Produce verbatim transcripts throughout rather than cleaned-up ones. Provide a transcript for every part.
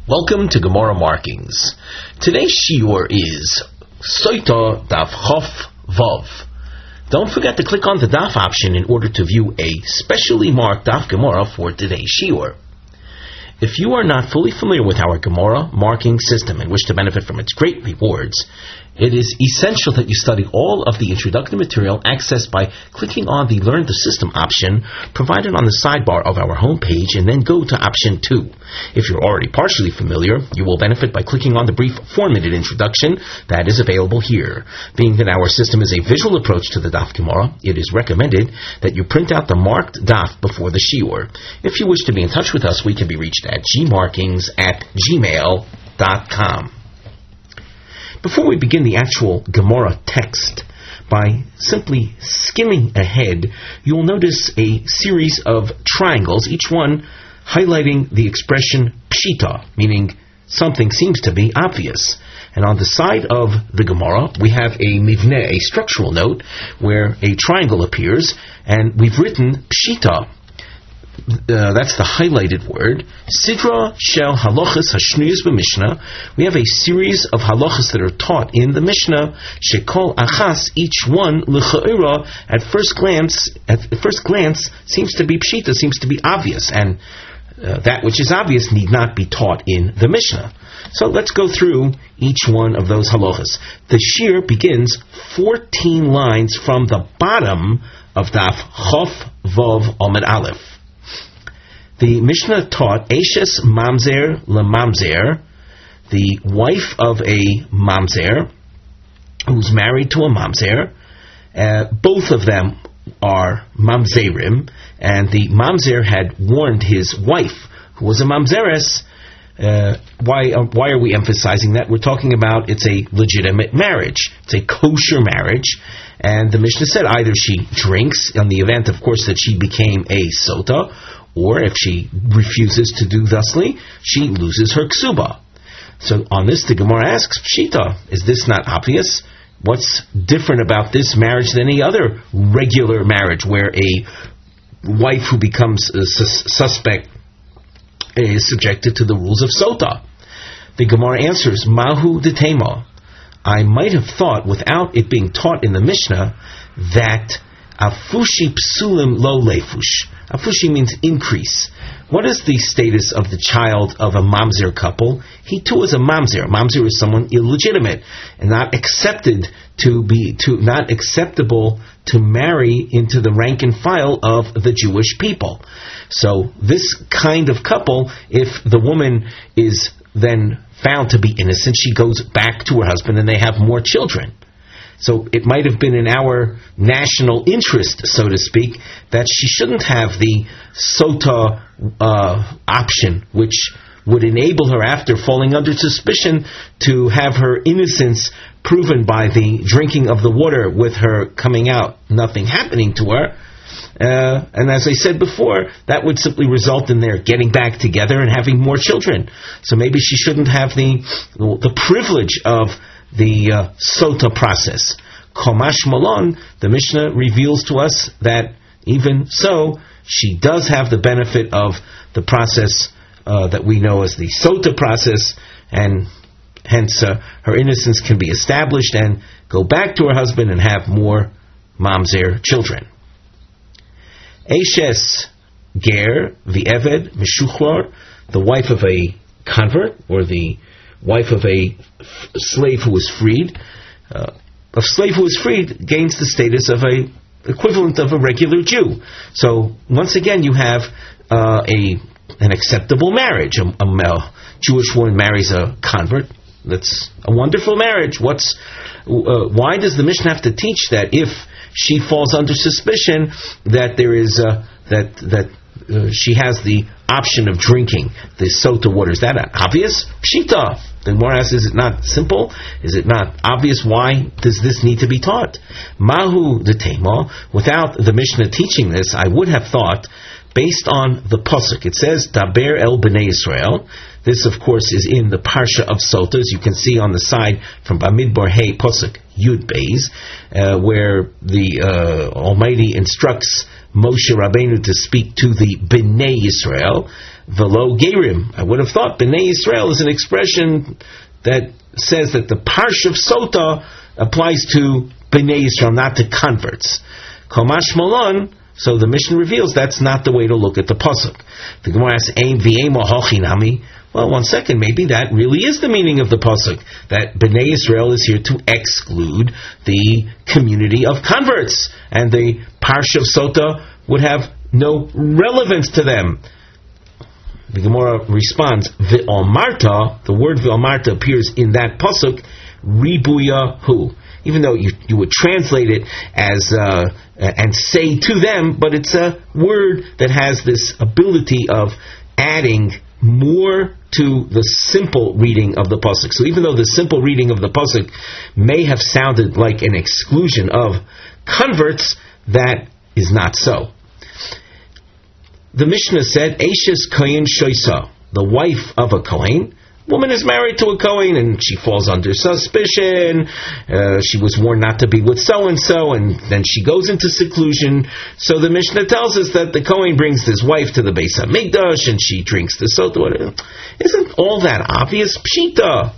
Welcome to Gemara Markings. Today's shiur is Soita Daf Chof Vav. Don't forget to click on the Daf option in order to view a specially marked Daf Gemara for today's shiur. If you are not fully familiar with our Gemara marking system and wish to benefit from its great rewards, it is essential that you study all of the introductory material accessed by clicking on the Learn the System option provided on the sidebar of our homepage and then go to option two. If you're already partially familiar, you will benefit by clicking on the brief four-minute introduction that is available here. Being that our system is a visual approach to the Daf Gemara, it is recommended that you print out the marked Daf before the shiur. If you wish to be in touch with us, we can be reached at gmarkings at gmail dot com. Before we begin the actual Gemara text, by simply skimming ahead, you will notice a series of triangles, each one highlighting the expression pshita, meaning something seems to be obvious. And on the side of the Gemara, we have a mivneh, a structural note, where a triangle appears, and we've written pshita. Uh, that's the highlighted word. Sidra shel halachas hashnuyas b'mishnah. We have a series of halachas that are taught in the Mishnah. Shekol achas, each one l'cha'ira, at first glance, at first glance, seems to be pshita, seems to be obvious, and uh, that which is obvious need not be taught in the Mishnah. So let's go through each one of those halachas. The shiur begins fourteen lines from the bottom of Daf Chof Vav Amud Aleph. The Mishnah taught Eshes Mamzer LeMamzer, the wife of a Mamzer, who's married to a Mamzer. Uh, both of them are Mamzerim, and the Mamzer had warned his wife, who was a Mamzeres. Uh, why, uh, why are we emphasizing that? We're talking about it's a legitimate marriage. It's a kosher marriage. And the Mishnah said either she drinks, in the event, of course, that she became a sota, or if she refuses to do thusly, she loses her ksuba. So on this, the Gemara asks, Pshita, is this not obvious? What's different about this marriage than any other regular marriage where a wife who becomes a sus- suspect is subjected to the rules of sota? The Gemara answers, Mahu detema. I might have thought, without it being taught in the Mishnah, that afushi psulim lo lefush. Afushi means increase. What is the status of the child of a mamzer couple? He too is a mamzer. Mamzer is someone illegitimate and not accepted to be to not acceptable to marry into the rank and file of the Jewish people. So this kind of couple, if the woman is then found to be innocent, she goes back to her husband and they have more children. So it might have been in our national interest, so to speak, that she shouldn't have the sota uh, option, which would enable her, after falling under suspicion, to have her innocence proven by the drinking of the water with her coming out, nothing happening to her. Uh, and as I said before, that would simply result in their getting back together and having more children. So maybe she shouldn't have the the privilege of the uh, sota process. Komash Malon, the Mishnah reveals to us that even so, she does have the benefit of the process uh, that we know as the sota process, and hence uh, her innocence can be established and go back to her husband and have more mamzer children. Eshes ger v'eved mishuchlar, the wife of a convert, or the wife of a f- slave who was freed, uh, a slave who was freed gains the status of a equivalent of a regular Jew. So once again, you have uh, a an acceptable marriage. A, a, a Jewish woman marries a convert. That's a wonderful marriage. What's uh, why does the Mishnah have to teach that if she falls under suspicion that there is uh, that that uh, she has the option of drinking the sota water? Is that obvious? Pshita. The Gemara asks, is it not simple? Is it not obvious? Why does this need to be taught? Mahu detema. Without the Mishnah teaching this, I would have thought based on the pasuk. It says Daber el Bnei Israel. This, of course, is in the Parsha of Sota, as you can see on the side from Bamidbar Hey pasuk Yud Beis, uh, where the uh, Almighty instructs Moshe Rabbeinu to speak to the Bnei Israel. Velo Gerim. I would have thought Bnei Israel is an expression that says that the Parsha of Sota applies to Bnei Israel, not to converts. Komash Malon. So the Mishnah reveals that's not the way to look at the pasuk. The Gemara asks, "Aim v'emo hochinami." Well, one second, maybe that really is the meaning of the pasuk, that Bnei Israel is here to exclude the community of converts, and the Parsha of Sota would have no relevance to them. The Gemara responds, "V'omarta," the word "v'omarta" appears in that pasuk, "ribuya hu." Even though you, you would translate it as uh, and say to them, but it's a word that has this ability of adding more to the simple reading of the pasuk. So even though the simple reading of the pasuk may have sounded like an exclusion of converts, that is not so. The Mishnah said, "Eishes kohen shoisa," the wife of a kohen. Woman is married to a Kohen and she falls under suspicion. Uh, she was warned not to be with so-and-so, and then she goes into seclusion. So the Mishnah tells us that the Kohen brings his wife to the Beis HaMikdash and she drinks the sota. Isn't all that obvious? Pshita.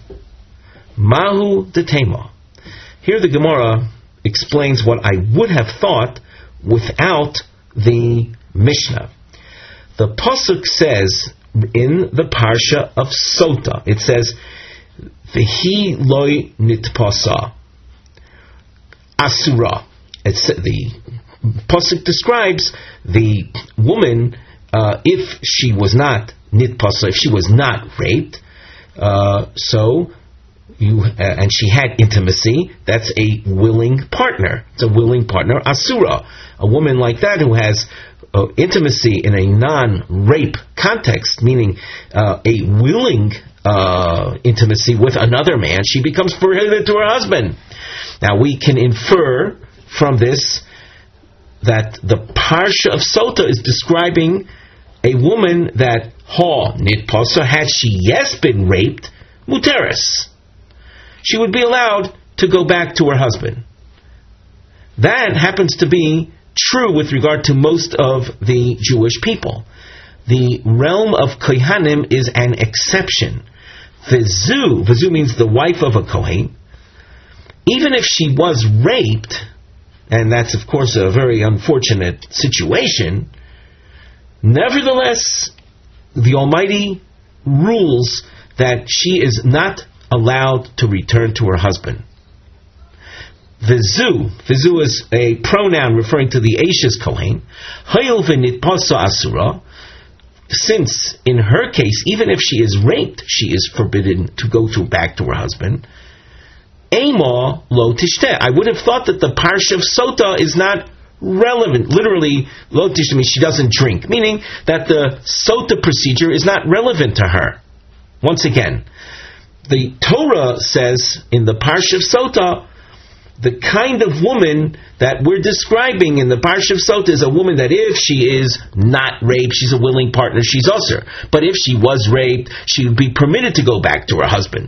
Mahu detema. Here the Gemara explains what I would have thought without the Mishnah. The Pasuk says, in the Parsha of Sota, it says, "V'hi loy nitpasa asura." It's, the pasuk describes the woman uh, if she was not nitpasa, if she was not raped. Uh, so you uh, and she had intimacy. That's a willing partner. It's a willing partner, asura. A woman like that who has Uh, intimacy in a non-rape context, meaning uh, a willing uh, intimacy with another man, she becomes prohibited to her husband. Now we can infer from this that the Parsha of Sota is describing a woman that, ha, nitpasa, had she yes been raped, muteris. She would be allowed to go back to her husband. That happens to be true with regard to most of the Jewish people. The realm of Kohanim is an exception. Vizu, Vizu means the wife of a Kohen. Even if she was raped, and that's of course a very unfortunate situation, nevertheless, the Almighty rules that she is not allowed to return to her husband. Vizu, Vizu is a pronoun referring to the Eishes Kohen. Hayil v'nitpasa asura. Since, in her case, even if she is raped, she is forbidden to go to back to her husband. Ema lo tishteh. I would have thought that the Parsha of Sota is not relevant. Literally, lo tishteh means she doesn't drink, meaning that the Sota procedure is not relevant to her. Once again, the Torah says in the Parsha of Sota, the kind of woman that we're describing in the Parsha of Sota is a woman that if she is not raped, she's a willing partner, she's usher. But if she was raped, she would be permitted to go back to her husband.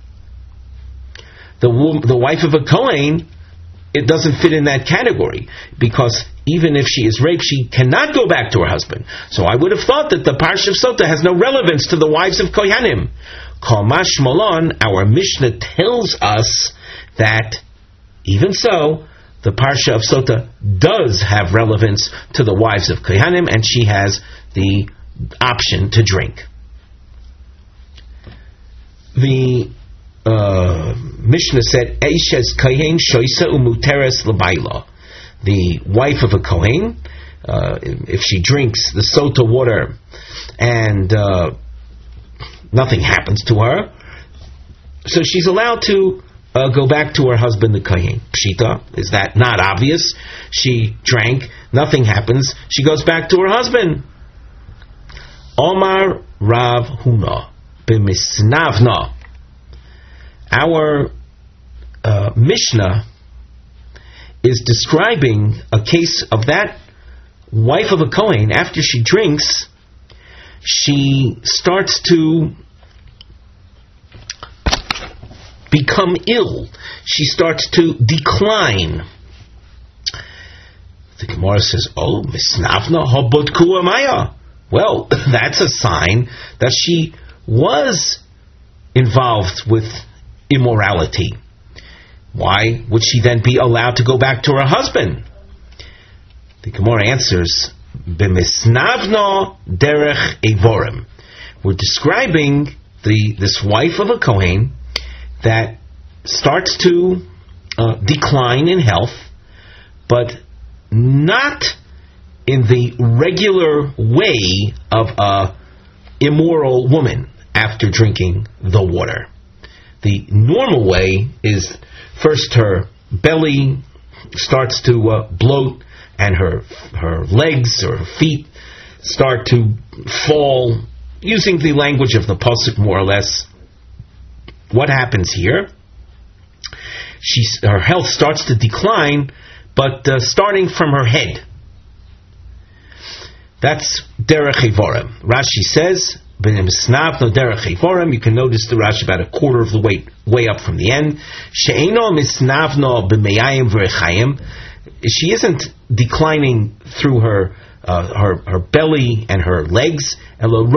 The the wife of a Kohen, it doesn't fit in that category, because even if she is raped, she cannot go back to her husband. So I would have thought that the Parsha of Sota has no relevance to the wives of Kohanim. Kamash Malon, our Mishnah tells us that even so, the Parsha of Sota does have relevance to the wives of Kohanim, and she has the option to drink. The uh, Mishnah said, "Eishes kohen shoisa umuteres l'bayla." The wife of a kohen, uh, if she drinks the Sota water and uh, nothing happens to her, so she's allowed to Uh, go back to her husband, the Kohen. Pshita, is that not obvious? She drank, nothing happens, she goes back to her husband. Omar Rav Huna b'misnavna. Our uh, Mishnah is describing a case of that wife of a Kohen, after she drinks, she starts to become ill. She starts to decline. The Gemara says, oh, misnavna habodku amaya. Well, that's a sign that she was involved with immorality. Why would she then be allowed to go back to her husband? The Gemara answers, B'misnavno derech evorim. We're describing the this wife of a Kohen that starts to uh, decline in health, but not in the regular way of a immoral woman after drinking the water. The normal way is first her belly starts to uh, bloat, and her her legs or her feet start to fall, using the language of the pasuk more or less. What happens here? She's, her health starts to decline, but uh, starting from her head. That's derech evorim. Rashi says, "B'nisnav no derech evorim." You can notice the Rashi about a quarter of the way way up from the end. She'eno misnavno b'meyayim v'rechayim. She isn't declining through her uh, her her belly and her legs. Rather,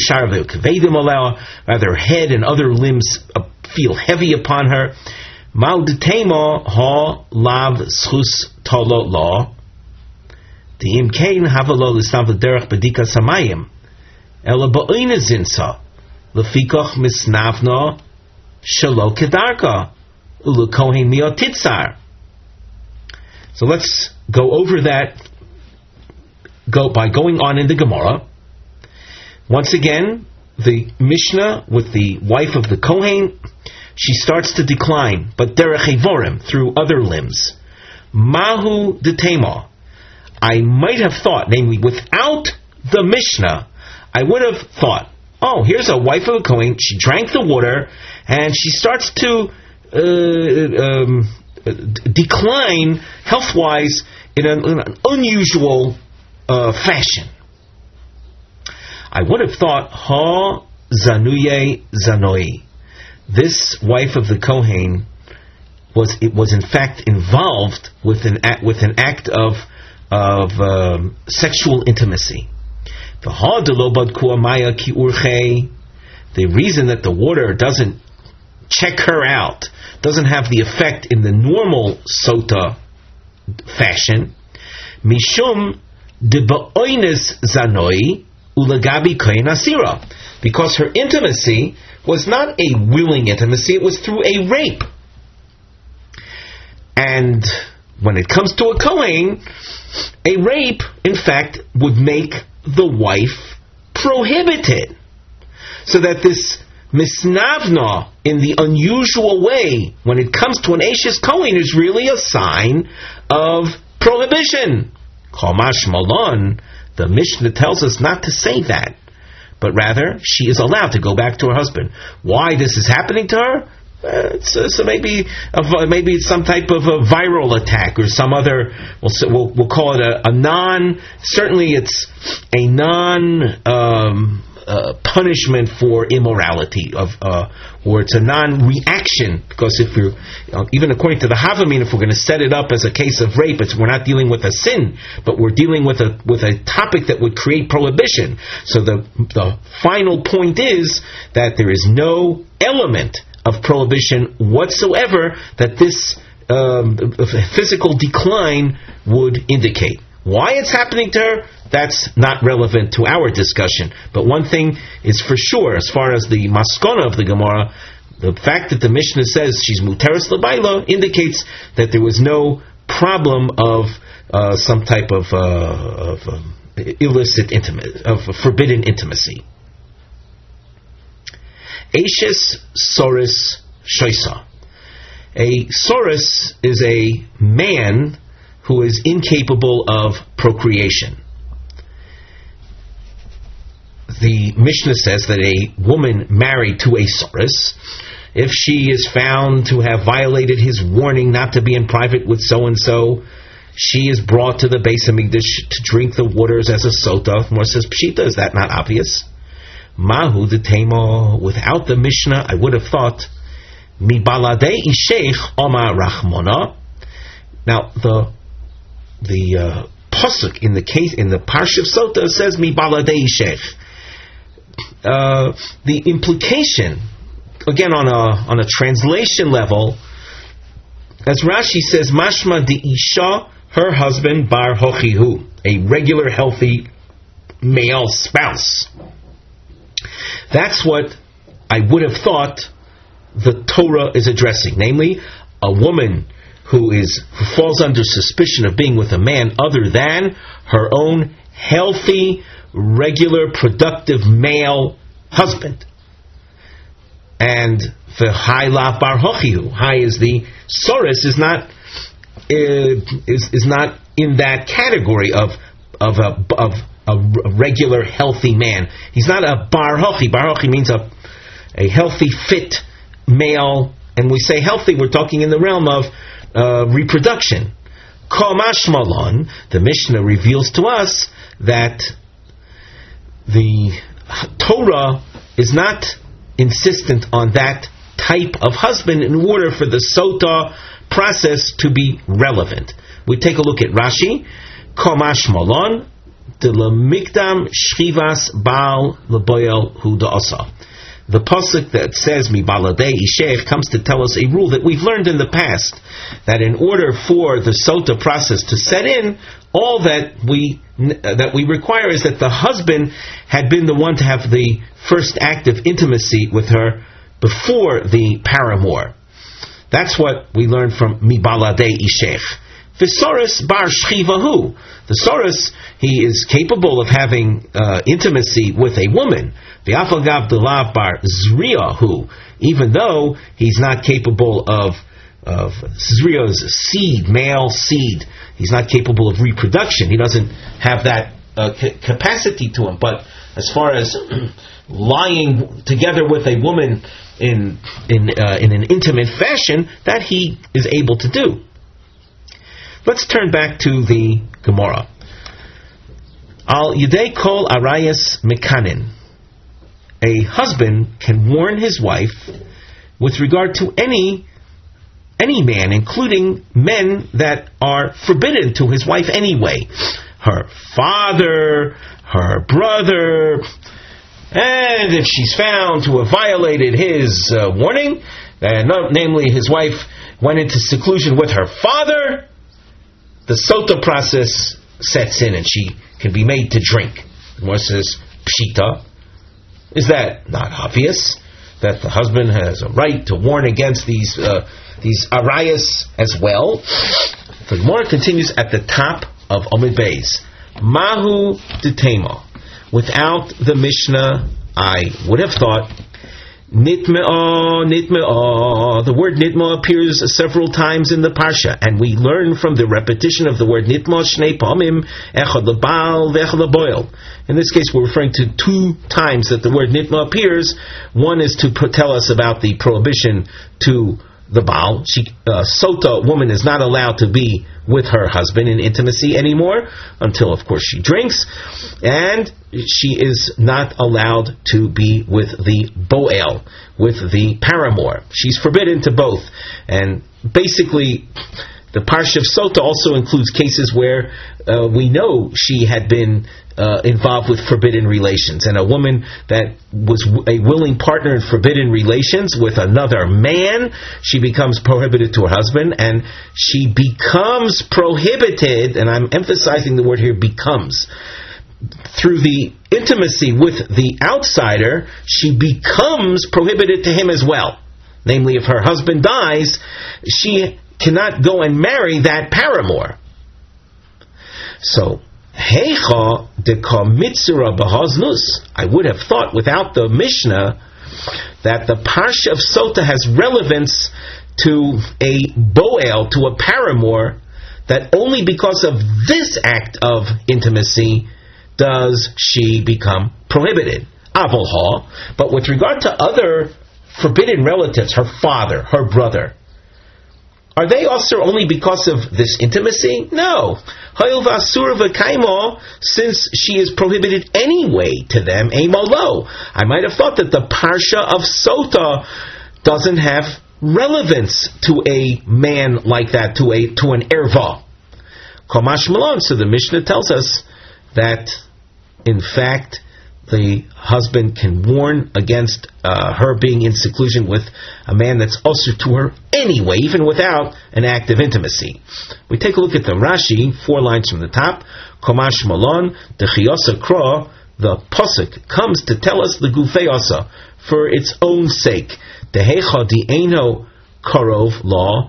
her head and other limbs uh, feel heavy upon her. Malditema ha lav schus tolo la. The imkain havalo l'snav l'derech bedika samayim. Ela ba'ina zinsa. Lefikach misnavna shelo kedarka. Ulu kohen miotitzar. So let's go over that go by going on in the Gemara. Once again, the Mishnah with the wife of the Kohen, she starts to decline, but derech evorim, through other limbs. Mahu detema. I might have thought, namely without the Mishnah, I would have thought, oh, here's a wife of a Kohen, she drank the water, and she starts to uh, um, decline health-wise in an, in an unusual uh, fashion. I would have thought, ha zanuye zanoi. This wife of the Kohen was it was in fact involved with an act, with an act of of um, sexual intimacy. The ha delobad kuamaya ki urche. The reason that the water doesn't check her out, doesn't have the effect in the normal sota fashion, mishum de ba'oines zanoi ulagabi kohen asira, because her intimacy was not a willing intimacy, it was through a rape. And when it comes to a kohen, a rape, in fact, would make the wife prohibited. So that this misnavna, in the unusual way, when it comes to an Ashes Kohen, is really a sign of prohibition. Chomash Malon, the Mishnah tells us not to say that, but rather she is allowed to go back to her husband. Why this is happening to her? Uh, so, so maybe uh, maybe it's some type of a viral attack or some other. We'll we'll, we'll call it a, a non. Certainly, it's a non. Um, Uh, punishment for immorality of, uh, or it's a non-reaction, because if you're, uh, even according to the Havamin, if we're going to set it up as a case of rape, it's, we're not dealing with a sin, but we're dealing with a with a topic that would create prohibition. So the the final point is that there is no element of prohibition whatsoever that this um, physical decline would indicate. Why it's happening to her, that's not relevant to our discussion. But one thing is for sure, as far as the maskona of the Gemara, the fact that the Mishnah says she's muteris l'bayla indicates that there was no problem of uh, some type of, uh, of um, illicit intimacy, of forbidden intimacy. Ashes soris shoisa. A soris is a man who is incapable of procreation. The Mishnah says that a woman married to a soris, if she is found to have violated his warning not to be in private with so-and-so, she is brought to the Beis Hamikdash to drink the waters as a sota. More says pshita. Is that not obvious? Mahu the tema. Without the Mishnah, I would have thought mi baladei isheich oma rachmona. Now the the uh, pasuk in the case in the Parsha of Sota says mi baladei isheich. Uh, the implication, again on a on a translation level, as Rashi says, mashma de isha, her husband bar hochihu, a regular healthy male spouse. That's what I would have thought the Torah is addressing, namely a woman who is who falls under suspicion of being with a man other than her own healthy, regular, productive male husband. And the high lav bar hochihu, high is the soros, is not uh, is is not in that category of of a of a regular healthy man. He's not a bar hochi. Bar hochi means a a healthy, fit male, and we say healthy, we're talking in the realm of uh, reproduction. Kol mashmalon, the Mishnah reveals to us that the Torah is not insistent on that type of husband in order for the sota process to be relevant. We take a look at Rashi. Kol mashmalon, de lemikdam shchivas baal leboyel hu da'asa. The pasuk that says mi baladei isheich comes to tell us a rule that we've learned in the past, that in order for the sota process to set in, all that we uh, that we require is that the husband had been the one to have the first act of intimacy with her before the paramour. That's what we learn from mi baladei isheich. V'soros bar shchivahu. The soros, he is capable of having uh, intimacy with a woman. V'afagav delav bar zriyahu. Even though he's not capable of of zriya's seed, male seed, he's not capable of reproduction. He doesn't have that uh, c- capacity to him. But as far as lying together with a woman in in uh, in an intimate fashion, that he is able to do. Let's turn back to the Gemara. Al yidei kol arayas mekanin. A husband can warn his wife with regard to any any man, including men that are forbidden to his wife anyway. Her father, her brother, and if she's found to have violated his uh, warning, uh, no, namely his wife went into seclusion with her father, the sota process sets in and she can be made to drink. One says, pshita. Is that not obvious? That the husband has a right to warn against these uh, these arayas as well? The Gemara continues at the top of Omid Beis. Mahu detema. Without the Mishnah, I would have thought Nitme'ah, Nitme'ah. The word Nitme'ah appears several times in the Parsha, and we learn from the repetition of the word Nitme'ah, Shnei Pamim, Echad L'Baal, V'Echad L'Boil. In this case, we're referring to two times that the word Nitme'ah appears. One is to tell us about the prohibition to the Baal. She, uh, Sota, woman, is not allowed to be with her husband in intimacy anymore, until, of course, she drinks. And she is not allowed to be with the Boel, with the paramour. She's forbidden to both. And basically, the Parsha of Sota also includes cases where uh, we know she had been uh, involved with forbidden relations. And a woman that was a willing partner in forbidden relations with another man, she becomes prohibited to her husband, and she becomes prohibited, and I'm emphasizing the word here, becomes. Through the intimacy with the outsider, she becomes prohibited to him as well. Namely, if her husband dies, she cannot go and marry that paramour. So, heicha deka mitzura bahaznus. I would have thought without the Mishnah that the Parsha of Sota has relevance to a boel, to a paramour, that only because of this act of intimacy does she become prohibited. Avolha. But with regard to other forbidden relatives, her father, her brother, Are they also only because of this intimacy? No. Since she is prohibited anyway to them, Amolo. I might have thought that the Parsha of Sota doesn't have relevance to a man like that, to a to an erva. Komash Malon. So the Mishnah tells us that, in fact, the husband can warn against uh, her being in seclusion with a man that's also to her anyway, even without an act of intimacy. We take a look at the Rashi, four lines from the top. Komash Malon, the Chiyasa Kra, the Pasuk comes to tell us the Gufei Asa for its own sake. The Hecha di Eino Karov law.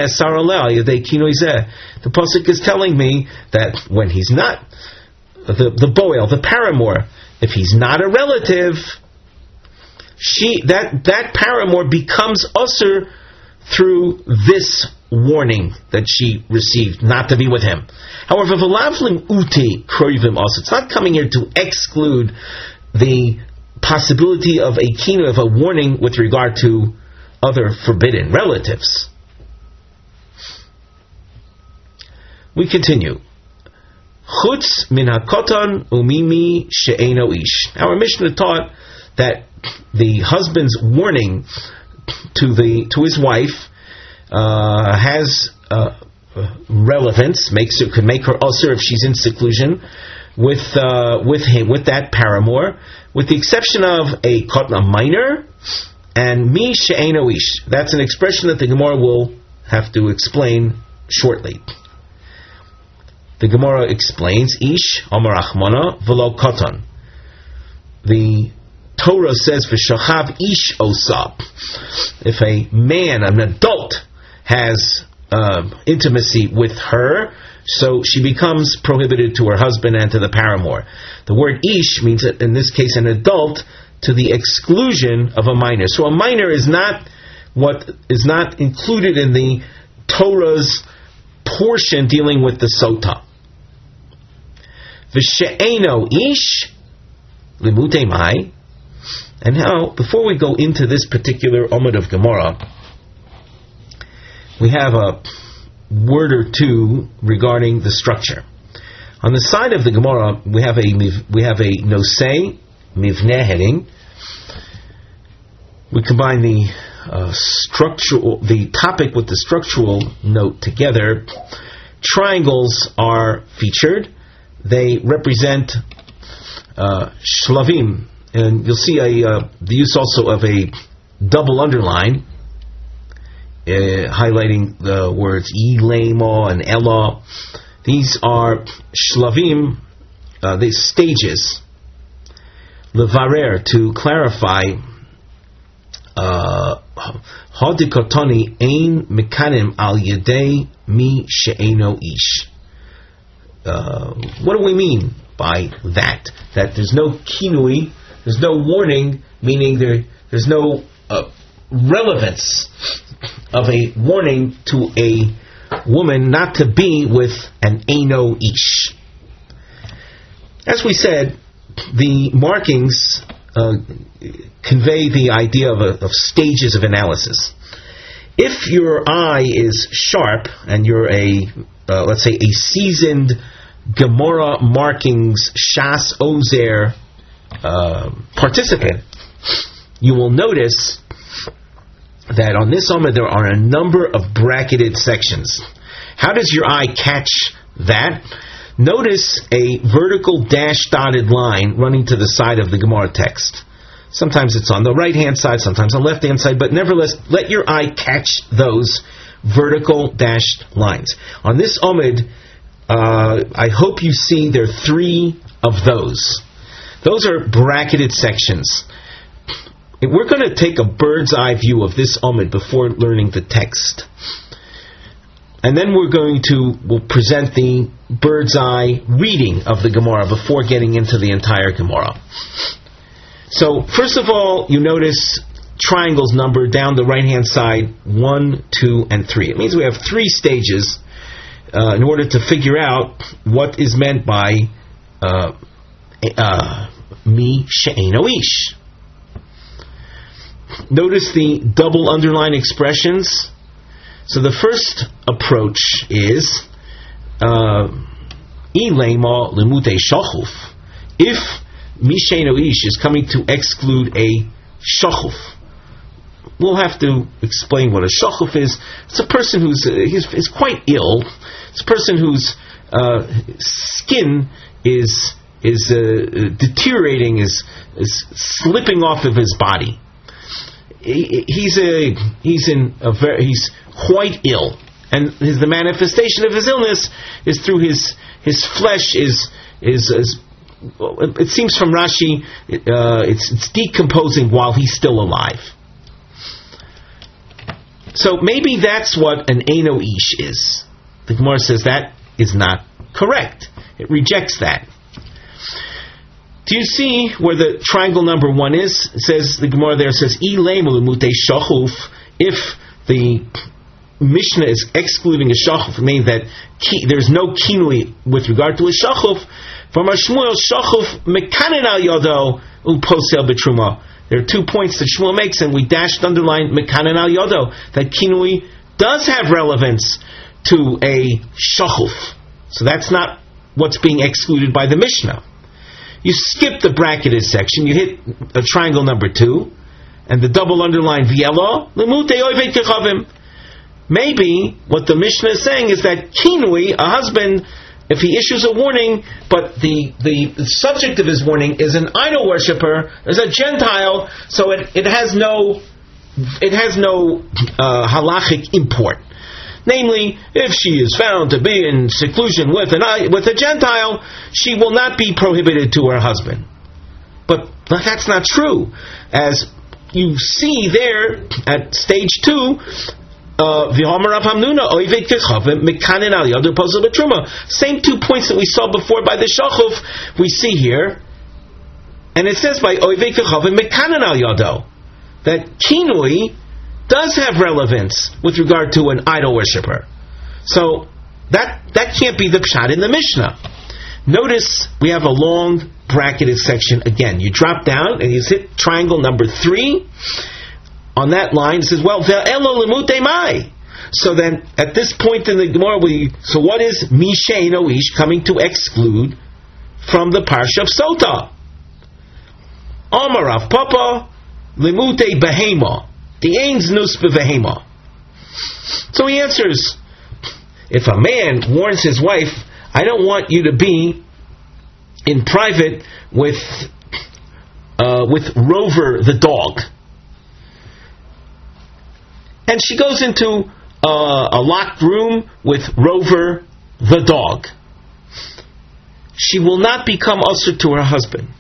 The Pasuk is telling me that when he's not the the boil, the paramour, if he's not a relative, she that that paramour becomes usher through this warning that she received not to be with him. However, v'lavlim uti kroivim also. It's not coming here to exclude the possibility of a kino, of a warning with regard to other forbidden relatives. We continue. Chutz min hakoton umimi she'eno ish. Our Mishnah taught that the husband's warning to the to his wife uh, has uh, relevance, makes it could make her usher if she's in seclusion with uh, with him with that paramour, with the exception of a koton, a minor, and mi she'eno ish. That's an expression that the Gemara will have to explain shortly. The Gemara explains, Ish Amar Achmana v'lo Katan. The Torah says, V'shachav Ish Osa. If a man, an adult, has uh, intimacy with her, so she becomes prohibited to her husband and to the paramour. The word Ish means, that in this case, an adult to the exclusion of a minor. So a minor is not what is not included in the Torah's portion dealing with the Sota. V'she'eno ish limutei mai. And now, before we go into this particular Omid of Gemara, we have a word or two regarding the structure. On the side of the Gemara, we have a we have a nosei mivneh heading. We combine the uh, structural, the topic with the structural note together. Triangles are featured. They represent uh, shlavim, and you'll see a, uh, the use also of a double underline, uh, highlighting the words Yilema and Ella. These are shlavim, uh, the stages. Levarer, to clarify, Hadikotani ein mekanim al yedei mi she'eno ish. Uh, what do we mean by that? That there's no kinui, there's no warning, meaning there there's no uh, relevance of a warning to a woman not to be with an Eino Ish. As we said, the markings uh, convey the idea of, a, of stages of analysis. If your eye is sharp and you're a Uh, let's say a seasoned Gemara markings Shas Ozer uh, participant, you will notice that on this Omid there are a number of bracketed sections. How does your eye catch that? Notice a vertical dash dotted line running to the side of the Gemara text. Sometimes it's on the right hand side, sometimes on the left hand side, but nevertheless, let your eye catch those vertical dashed lines. On this Omid, uh, I hope you see there are three of those. Those are bracketed sections. We're going to take a bird's eye view of this Omid before learning the text. And then we're going to we'll present the bird's eye reading of the Gemara before getting into the entire Gemara. So, first of all, you notice triangles numbered down the right-hand side, one, two, and three. It means we have three stages uh, in order to figure out what is meant by uh, uh, mi she'eno ish. Notice the double underline expressions. So the first approach is Ilema Lemute Shachuf. If Misheino Ish is coming to exclude a Shachuf, we'll have to explain what a Shachuf is. It's a person who's uh, he's, is quite ill. It's a person whose uh, skin is is uh, deteriorating, is is slipping off of his body. He, he's a he's in a very he's quite ill, and his, the manifestation of his illness is through his his flesh is is, is it seems from Rashi uh, it's it's decomposing while he's still alive. So maybe that's what an Eino Ish is. The Gemara says that is not correct. It rejects that. Do you see where the triangle number one is? It says, the Gemara there says, if the Mishnah is excluding a shachuf, meaning that ki, there's no kinui with regard to a shachuf, from a Shmuel shachuf mekanen al yodo uposel betruma. There are two points that Shmuel makes, and we dashed underline mekanen al yodo, that kinui does have relevance to a shachuf. So that's not what's being excluded by the Mishnah. You skip the bracketed section, you hit a triangle number two, and the double underline v'yelo, lemute oivei kechavim. Maybe what the Mishnah is saying is that kinui, a husband, if he issues a warning, but the, the subject of his warning is an idol worshiper, is a Gentile, so it, it has no it has no uh, halachic import. Namely, if she is found to be in seclusion with an with a Gentile, she will not be prohibited to her husband. But, but that's not true. As you see there at stage two, same two points that we saw before by the shachuf, we see here, and it says by oivei kechavim mekanen al yado, that kinui does have relevance with regard to an idol worshiper. So that that can't be the pshat in the Mishnah. Notice we have a long bracketed section again. You drop down and you hit triangle number three. On that line it says, well, ve'elo lemute mai. So then at this point in the Gemara, we so what is Misheino Ish coming to exclude from the parsha of Sota? Amarav Papa lemute behema. The ain's nus bevehema. So he answers, if a man warns his wife, I don't want you to be in private with uh, with Rover the dog, and she goes into uh, a locked room with Rover the dog, she will not become usher to her husband.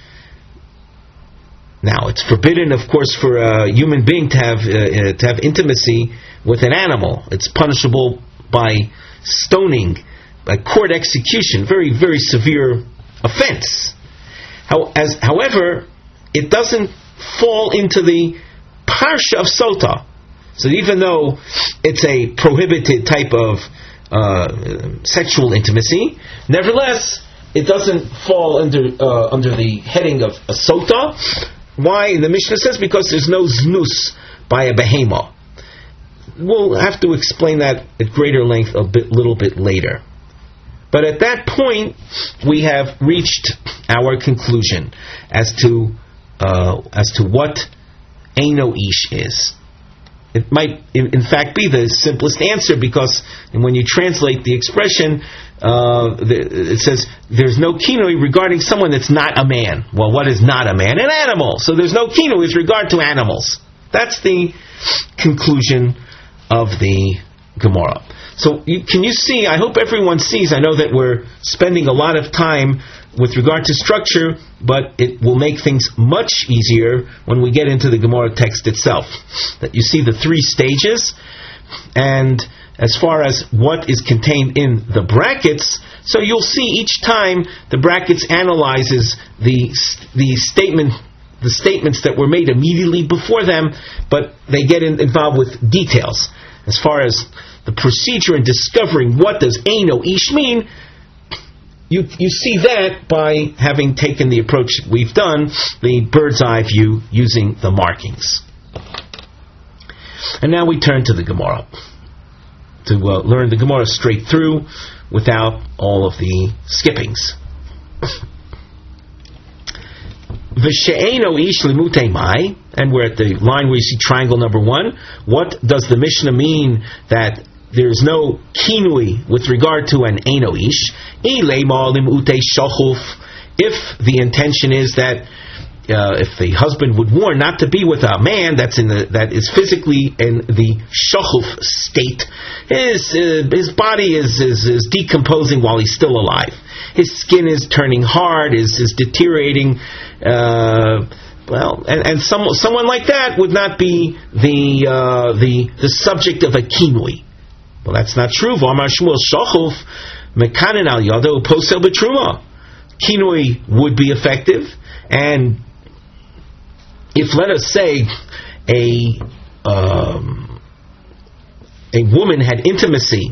Now, it's forbidden, of course, for a human being to have uh, to have intimacy with an animal. It's punishable by stoning, by court execution. Very, very severe offense. How, as, however, it doesn't fall into the parsha of Sota. So even though it's a prohibited type of uh, sexual intimacy, nevertheless, it doesn't fall under uh, under the heading of a Sota. Why? The Mishnah says because there's no znus by a behema. We'll have to explain that at greater length a bit, little bit later. But at that point, we have reached our conclusion as to uh, as to what Eino Ish is. It might, in, in fact, be the simplest answer because when you translate the expression, uh, the, it says there's no kinui regarding someone that's not a man. Well, what is not a man? An animal. So there's no kinui with regard to animals. That's the conclusion of the Gemara. So you, can you see, I hope everyone sees, I know that we're spending a lot of time with regard to structure, but it will make things much easier when we get into the Gemara text itself. That you see the three stages, and as far as what is contained in the brackets, so you'll see each time the brackets analyzes the the statement the statements that were made immediately before them, but they get in, involved with details. As far as the procedure in discovering what does Eino Ish mean, You, you see that by having taken the approach we've done, the bird's eye view using the markings. And now we turn to the Gemara. to uh, learn the Gemara straight through without all of the skippings. V'she'eno ish limutei mai, and we're at the line where you see triangle number one. What does the Mishnah mean that there's no kinui with regard to an eno ish? Ilema limutei shachuf. If the intention is that uh, if the husband would warn not to be with a man that's in the that is physically in the shachuf state, his uh, his body is, is is decomposing while he's still alive. His skin is turning hard, is is deteriorating. Uh, well, and, and some, someone like that would not be the uh, the the subject of a kinui. Well, that's not true. V'amar Shmuel shachuf mekanin al yado posel b'truma. Kinui would be effective, and if, let us say, a um, a woman had intimacy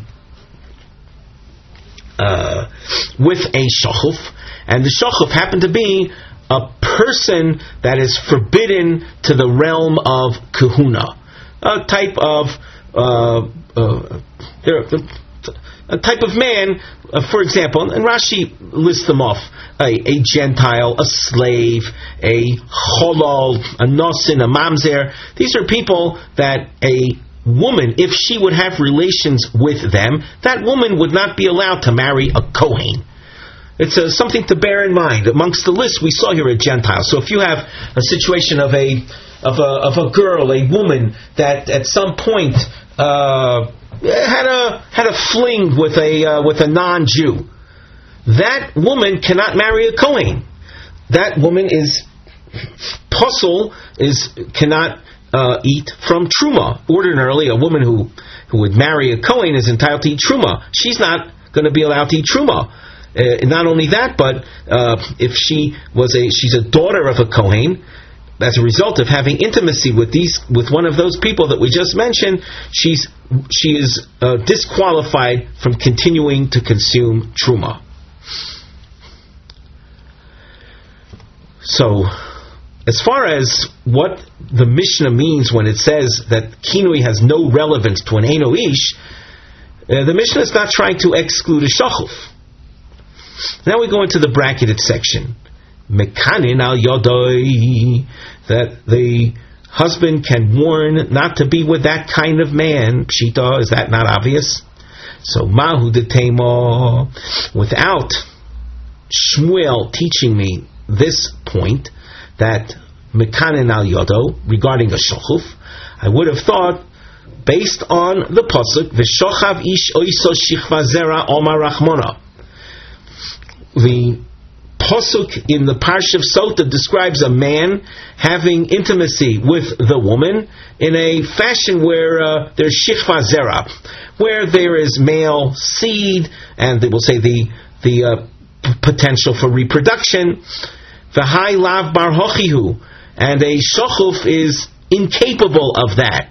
uh, with a shachuf, and the shachuf happened to be a person that is forbidden to the realm of kahuna, a type of uh, uh, a type of man, uh, for example, and Rashi lists them off: a, a Gentile, a slave, a cholol, a nosin, a mamzer. These are people that a woman, if she would have relations with them, that woman would not be allowed to marry a kohen. It's uh, something to bear in mind. Amongst the list we saw here a Gentile. So if you have a situation of a of a of a girl, a woman that at some point uh, had a had a fling with a uh, with a non-Jew, that woman cannot marry a Kohen. That woman is puzzle is cannot uh, eat from truma. Ordinarily, a woman who who would marry a Kohen is entitled to eat truma. She's not going to be allowed to eat truma. Uh, not only that, but uh, if she was a, she's a daughter of a Kohen, as a result of having intimacy with these, with one of those people that we just mentioned, she's she is uh, disqualified from continuing to consume truma. So, as far as what the Mishnah means when it says that kinui has no relevance to an eno ish, uh, the Mishnah is not trying to exclude a shachuf. Now we go into the bracketed section. Mekanin al yodoi, that the husband can warn not to be with that kind of man. Pshita, is that not obvious? So mahu detemo, without Shmuel teaching me this point, that mekanin al yodo, regarding a shachuf, I would have thought, based on the pasuk, v'shochav ish oiso shichva zera omar rachmona. The pasuk in the Parsha of Sota describes a man having intimacy with the woman in a fashion where uh, there's shichva zera, where there is male seed, and they will say the the uh, p- potential for reproduction. V'hai lav bar hochihu, and a shachuf is incapable of that.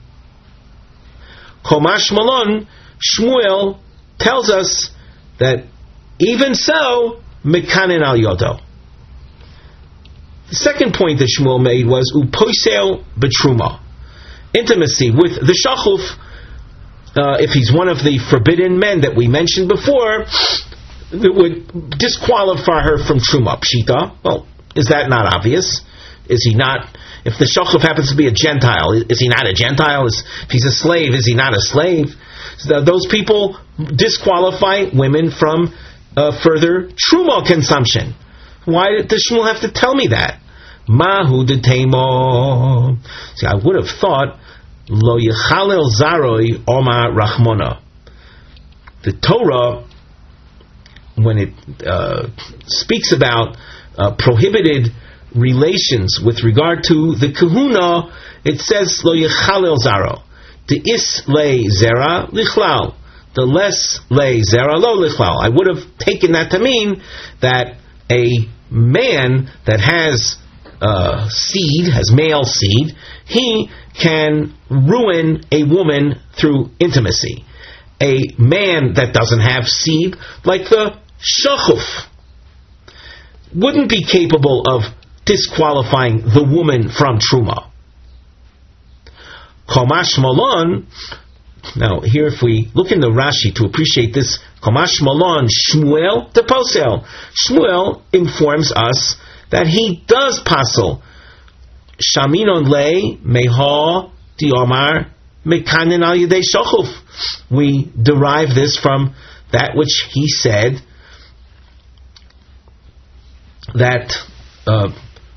Komash Malon, Shmuel tells us that even so, mekanin al yodo. The second point that Shmuel made was upoisel betruma, intimacy with the shachuf. Uh, if he's one of the forbidden men that we mentioned before, it would disqualify her from truma. Pshita. Well, is that not obvious? Is he not? If the shachuf happens to be a Gentile, is he not a Gentile? Is, if he's a slave, is he not a slave? So those people disqualify women from Uh, further truma consumption. Why does Shmuel have to tell me that? Mahu detemo. See, I would have thought lo yechalel zaroi oma rachmona. The Torah, when it uh, speaks about uh, prohibited relations with regard to the kahuna, it says lo yechalel zaro. The is le zera lichlal. The less lay zera lo lichlal. I would have taken that to mean that a man that has uh, seed, has male seed, he can ruin a woman through intimacy. A man that doesn't have seed, like the shachuf, wouldn't be capable of disqualifying the woman from truma. Komash Malon, Now, here, if we look in the Rashi to appreciate this, Komash Malon Shmuel the Posel. Shmuel informs us that he does pasel. Shaminon le meha diomar mekanin al yedei shachuf. We derive this from that which he said, that uh,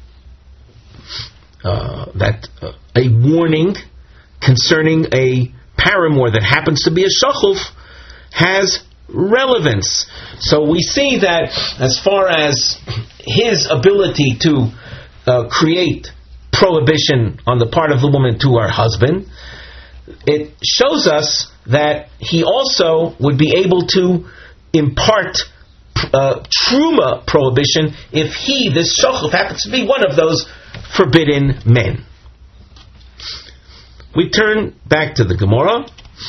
uh, that uh, a warning concerning a paramour that happens to be a shachuf has relevance. So we see that as far as his ability to uh, create prohibition on the part of the woman to her husband, it shows us that he also would be able to impart uh, truma prohibition if he, this shachuf, happens to be one of those forbidden men. We turn back to the Gemara.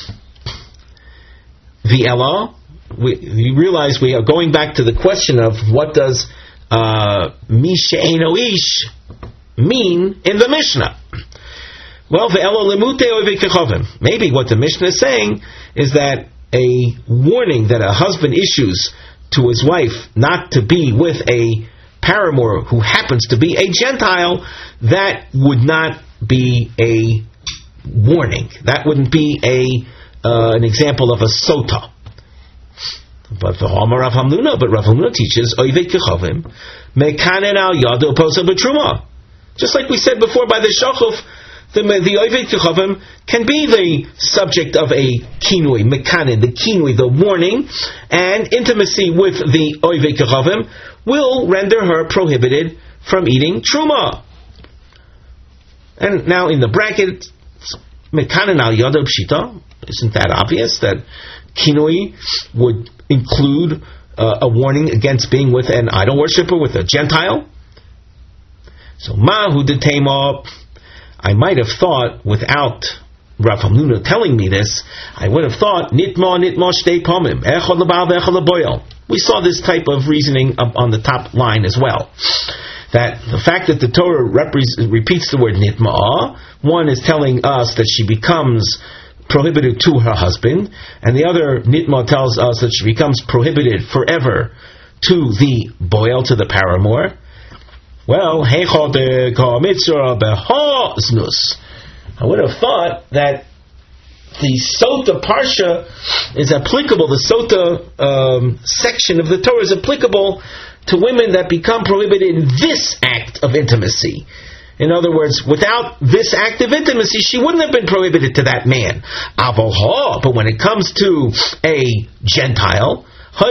The Ella, we, we realize we are going back to the question of what does Mi she'eino ish mean in the Mishnah. Well, the Ella lemute oivei. Maybe what the Mishnah is saying is that a warning that a husband issues to his wife not to be with a paramour who happens to be a Gentile, that would not be a warning. That wouldn't be a uh, an example of a sota. But the Homer Rav Hamnuna, but Rav Hamnuna teaches oivei kechavim mekanen al yado posa b'truma. Just like we said before, by the shachuf, the the oivei kechavim can be the subject of a kinui mekanen, the kinui, the warning, and intimacy with the oivei kechavim will render her prohibited from eating truma. And now in the bracket, mekanen al yado pshita. Isn't that obvious that kinui would include uh, a warning against being with an idol worshipper, with a Gentile? So mahu detema. I might have thought, without Rav Hamnuna telling me this, I would have thought nitma nitma shtei pomim echad lebal ve'echad leboyel. We saw this type of reasoning up on the top line as well. That the fact that the Torah repre- repeats the word nitma, one is telling us that she becomes prohibited to her husband, and the other nitma tells us that she becomes prohibited forever to the boil, to the paramour. Well, I would have thought that the Sota Parsha is applicable, the Sota um, section of the Torah is applicable to women that become prohibited in this act of intimacy. In other words, without this act of intimacy, she wouldn't have been prohibited to that man. But when it comes to a Gentile,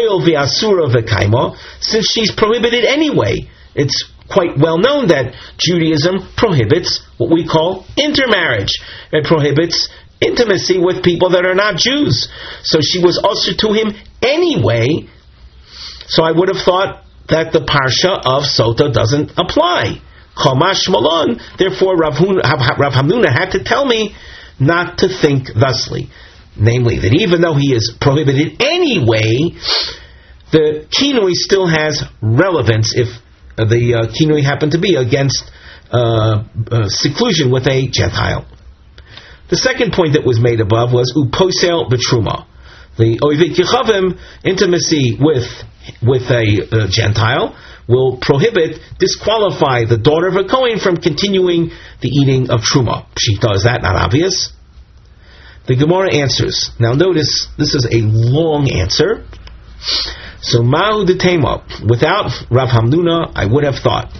since she's prohibited anyway, it's quite well known that Judaism prohibits what we call intermarriage. It prohibits intimacy with people that are not Jews. So she was usher to him anyway. So I would have thought that the Parsha of Sota doesn't apply. Chomash Malon, therefore Rav Hamnuna had to tell me not to think thusly. Namely, that even though he is prohibited anyway, the kinui still has relevance if the uh, kinui happened to be against uh, uh, seclusion with a Gentile. The second point that was made above was uposel b'truma. The oivei kechavim, intimacy with with a uh, Gentile, will prohibit, disqualify the daughter of a Kohen from continuing the eating of truma. Pshita, is that not obvious? The Gemara answers. Now notice, this is a long answer. So Mahu Detema, without Rav Hamnuna, I would have thought.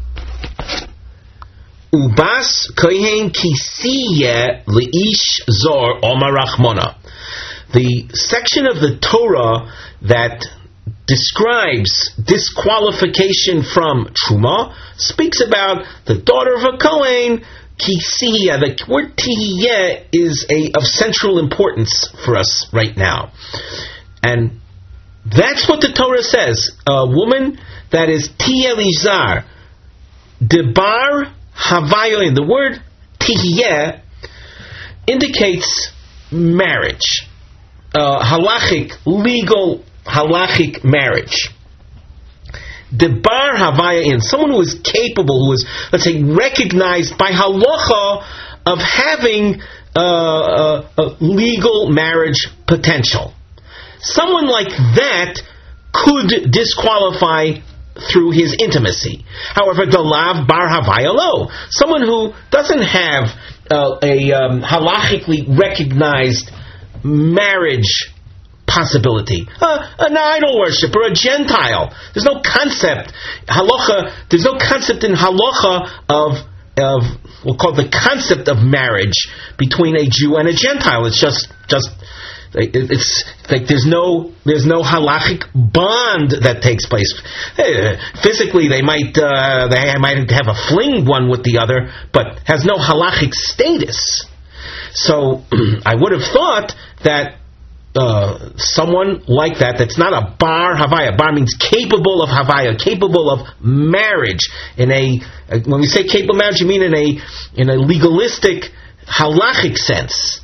Ubas Kohen Kisiye Leish Zor Omar Rachmona. The section of the Torah that describes disqualification from Truma speaks about the daughter of a Kohen, Kisiya. The word Tihiyeh is a, of central importance for us right now. And that's what the Torah says. A woman that is Tiyelizar, Debar Havayoin. The word Tihiyeh indicates marriage. Uh, halachic, legal halachic marriage. Debar Havayoin, someone who is capable, who is, let's say, recognized by halacha of having uh, uh, uh, legal marriage potential. Someone like that could disqualify through his intimacy. However, Dalav Bar Havaya Lo, someone who doesn't have uh, a um, halachically recognized marriage possibility, uh, an idol worshiper, a Gentile. There's no concept halacha. There's no concept in halacha of of we'll call it the concept of marriage between a Jew and a Gentile. It's just just. It's like there's no there's no halachic bond that takes place. Physically, they might uh, they might have a fling one with the other, but has no halachic status. So I would have thought that uh, someone like that, that's not a bar havaya. Bar means capable of havaya, capable of marriage. In a when we say capable of marriage, you mean in a in a legalistic halachic sense.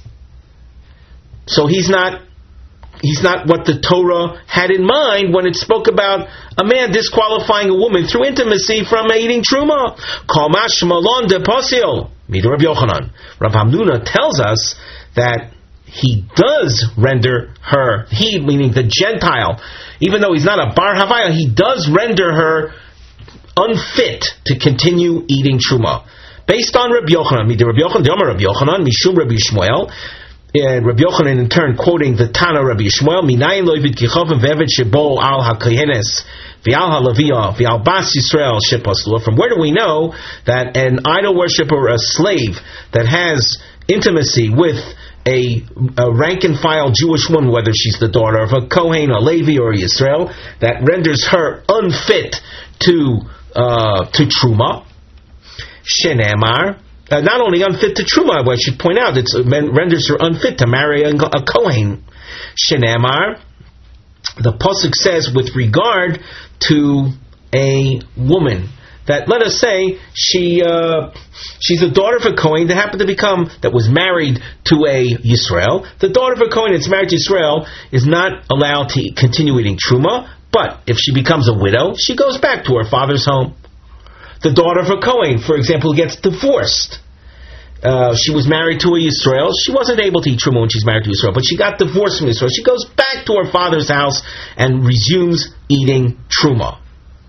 So he's not he's not what the Torah had in mind when it spoke about a man disqualifying a woman through intimacy from eating truma. Kol mash malon de posil. Mida Rav Yochanan. Rav Hamnuna tells us that he does render her, he meaning the Gentile, even though he's not a bar havaya, he does render her unfit to continue eating truma. Based on Rav Yochanan, Mida Rav Yochanan, Rav Yochanan, Mishum Rabbi Shmuel. And Rabbi Yochanan, in turn, quoting the Tana Rabbi Yishmael, "Minayin lo yvid kichavim ve'eved shebo al hakohenes v'al halaviyah v'al bas Yisrael sheposlu." From where do we know that an idol worshiper or a slave that has intimacy with a, a rank and file Jewish woman, whether she's the daughter of a Kohen, a Levi, or a Yisrael, that renders her unfit to uh, to truma? Shenemar. Uh, not only unfit to truma, but I should point out, it renders her unfit to marry a, a Kohen. Shenamar, the pasuk says with regard to a woman that, let us say, she uh, she's the daughter of a Kohen that happened to become, that was married to a Yisrael. The daughter of a Kohen that's married to Yisrael is not allowed to continue eating truma, but if she becomes a widow, she goes back to her father's home. The daughter of a Kohen, for example, gets divorced. Uh, she was married to a Yisrael. She wasn't able to eat truma when she's married to Yisrael, but she got divorced from Yisrael. She goes back to her father's house and resumes eating truma.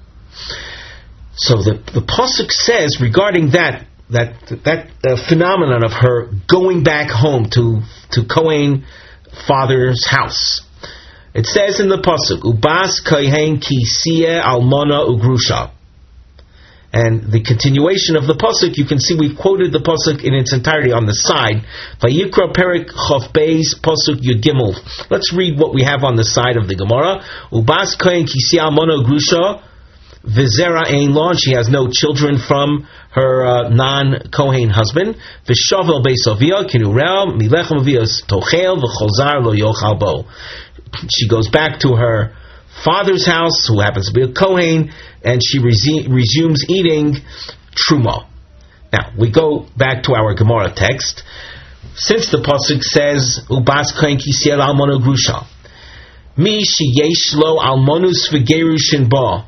So the the pasuk says regarding that that that uh, phenomenon of her going back home to to Kohen father's house. It says in the pasuk, "Ubas kohen ki sieh almana ugrusha." And the continuation of the pasuk, you can see we've quoted the pasuk in its entirety on the side. Vayikra perik chof beis pasuk yud gimel. Let's read what we have on the side of the Gemara. Ubas kohen kisi almana grusha v'zera ein lo. She has no children from her uh, non-Kohen husband. V'shavel beis avia kinurel milechem avios tochel v'chozar lo yochal bo. She goes back to her father's house, who happens to be a Kohen, and she resu- resumes eating truma. Now, we go back to our Gemara text. Since the pasuk says, "Ubas kohen kisiel almonu grusha," mi sheyesh lo almonus v'gerushin ba.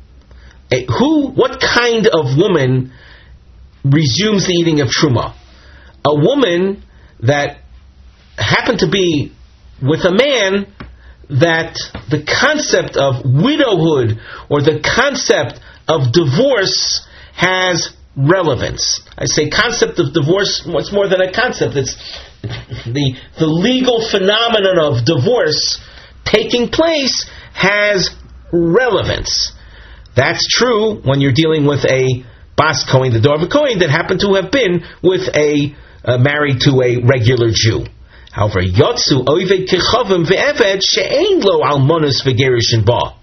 Who, what kind of woman resumes the eating of truma? A woman that happened to be with a man that the concept of widowhood or the concept of divorce has relevance. I say concept of divorce, what's more than a concept? It's the the legal phenomenon of divorce taking place has relevance. That's true when you're dealing with a Bas Kohen, the daughter of a Kohen that happened to have been with a uh, married to a regular Jew. However, Yotzu oived kechavim ve'eved she'ein lo almonus v'gerishin ba.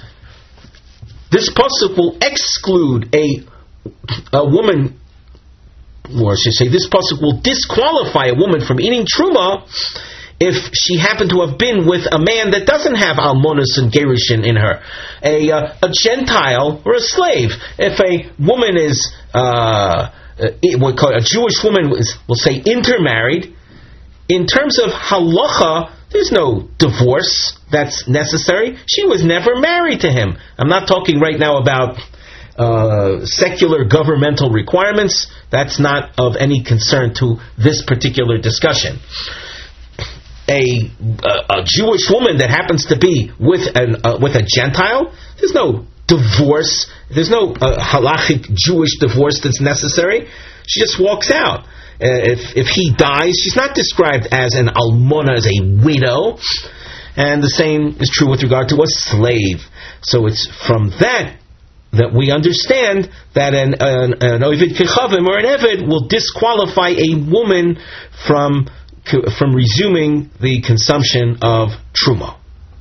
This pasuk will exclude a a woman, or I should say, this pasuk will disqualify a woman from eating truma if she happened to have been with a man that doesn't have almonus and gerishin in her, a uh, a Gentile or a slave. If a woman is uh, we'll call it a Jewish woman, is, we'll say intermarried. In terms of halacha, there's no divorce that's necessary. She was never married to him. I'm not talking right now about uh, secular governmental requirements. That's not of any concern to this particular discussion. A, a, a Jewish woman that happens to be with an uh, with a Gentile, there's no divorce, there's no uh, halachic Jewish divorce that's necessary. She just walks out. Uh, if if he dies, she's not described as an almona, as a widow, and the same is true with regard to a slave. So it's from that that we understand that an an, an ovid kechavim or an eved will disqualify a woman from from resuming the consumption of truma.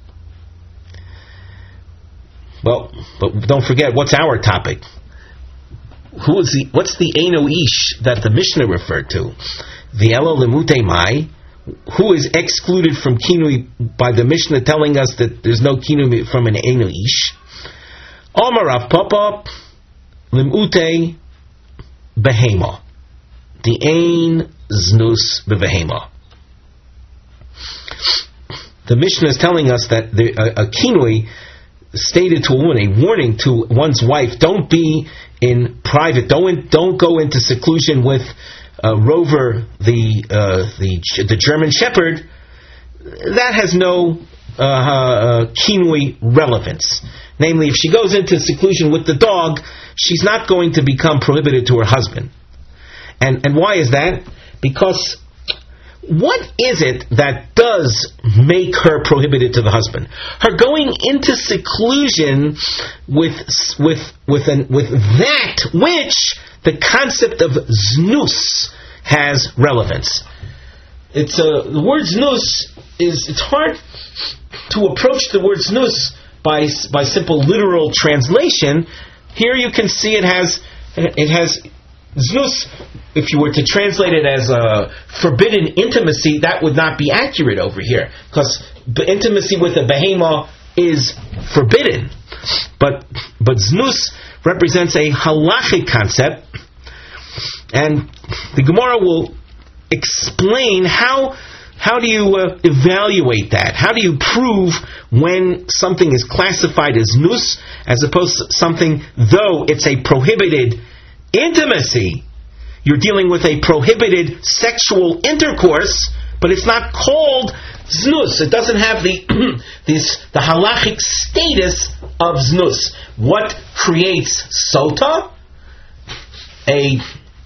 Well, but don't forget, what's our topic? Who is the? What's the Eino Ish that the Mishnah referred to? The Elo Lemute Mai, who is excluded from kinui by the Mishnah, telling us that there's no kinui from an Eino Ish. Omar Rav Papa Lemute Behema, the Ein Znus Bevehema. The Mishnah is telling us that the, a, a kinui stated to a woman, a warning to one's wife, don't be in private, don't don't go into seclusion with uh, Rover, the uh, the the German Shepherd. That has no uh, uh, kinui relevance. Namely, if she goes into seclusion with the dog, she's not going to become prohibited to her husband. And and why is that? Because what is it that does make her prohibited to the husband? Her going into seclusion with with with an, with that which the concept of znus has relevance. It's uh, the word znus is it's hard to approach the word znus by by simple literal translation. Here you can see it has it has znus. If you were to translate it as a forbidden intimacy, that would not be accurate over here, because intimacy with a behema is forbidden. But but znus represents a halachic concept, and the Gemara will explain how how do you uh, evaluate that? How do you prove when something is classified as znus as opposed to something, though it's a prohibited intimacy, you're dealing with a prohibited sexual intercourse, but it's not called znus. It doesn't have the this the halachic status of znus. What creates sota? A,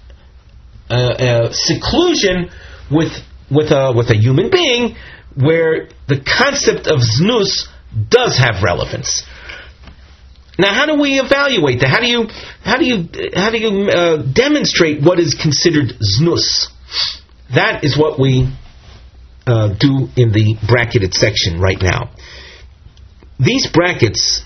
a, a seclusion with with a with a human being, where the concept of znus does have relevance. Now, how do we evaluate that? How do you how do you how do you uh, demonstrate what is considered znus? That is what we uh, do in the bracketed section right now. These brackets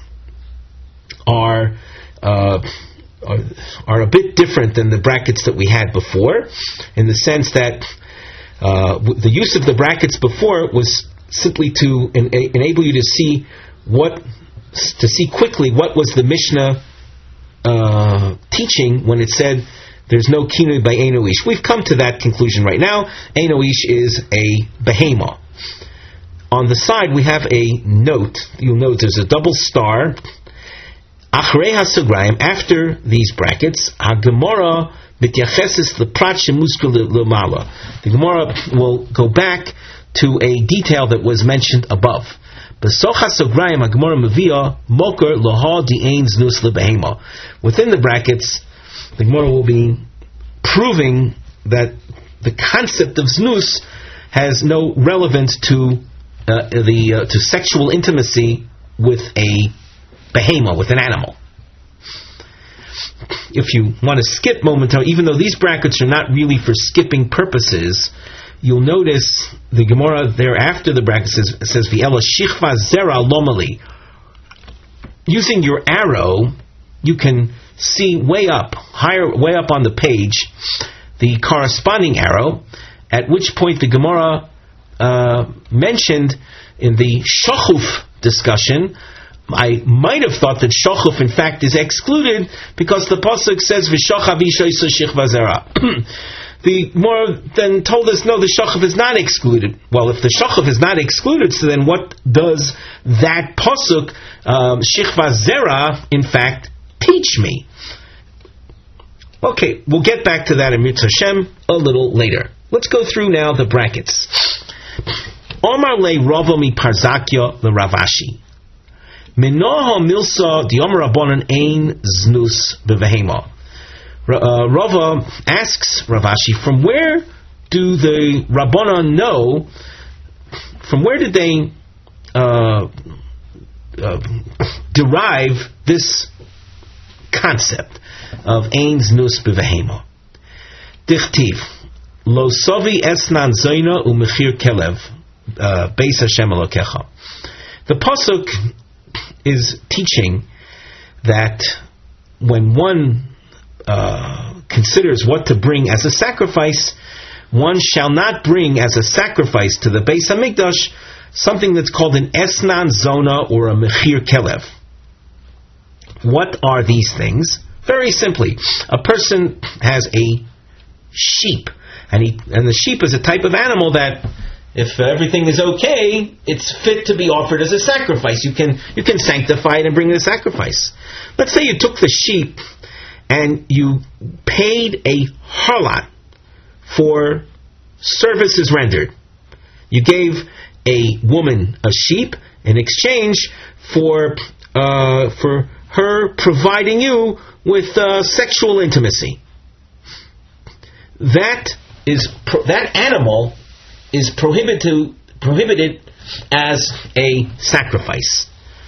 are, uh, are are a bit different than the brackets that we had before, in the sense that uh, the use of the brackets before was simply to en- enable you to see what. to see quickly what was the Mishnah uh, teaching when it said there's no kinui by Eino Ish. We've come to that conclusion right now. Eino Ish is a behema. On the side we have a note. You'll note there's a double star. Achrei HaSugrayim, after these brackets, HaGemara mityacheses leprat shemuskul lemala. The Gemara will go back to a detail that was mentioned above. Within the brackets, the Gemara will be proving that the concept of znus has no relevance to uh, the uh, to sexual intimacy with a behema, with an animal. If you want to skip momentarily, even though these brackets are not really for skipping purposes, you'll notice the Gemara there after the bracket says, says V'ela shichva zera lomali. Using your arrow, you can see way up, higher, way up on the page, the corresponding arrow, at which point the Gemara uh, mentioned in the shachuf discussion. I might have thought that shachuf in fact is excluded because the pasuk says V'shachav isha shichva zera. The Gemara then told us, no, the shachaf is not excluded. Well, if the shachaf is not excluded, so then what does that pasuk, um, shichva zera, in fact, teach me? Okay, we'll get back to that in Mitzvah Hashem a little later. Let's go through now the brackets. Omar le Rava mi Parzakya le Ravashi. Minoha milsa diom rabbanon ein znus bevehema. Rava asks Ravashi, from where do the Rabbanon know, from where did they uh, uh, derive this concept of ein znus bevehema? Dichtiv lo sovi esnan zoyna umechir kelev beis Hashem elokecha. The pasuk is teaching that when one uh, considers what to bring as a sacrifice, one shall not bring as a sacrifice to the Beis Hamikdash something that's called an esnan zona or a mechir kelev. What are these things? Very simply, a person has a sheep, and he and the sheep is a type of animal that, if everything is okay, it's fit to be offered as a sacrifice. You can you can sanctify it and bring it as a sacrifice. Let's say you took the sheep and you paid a harlot for services rendered. You gave a woman a sheep in exchange for uh, for her providing you with uh, sexual intimacy. That is that animal is prohibited to, prohibited as a sacrifice.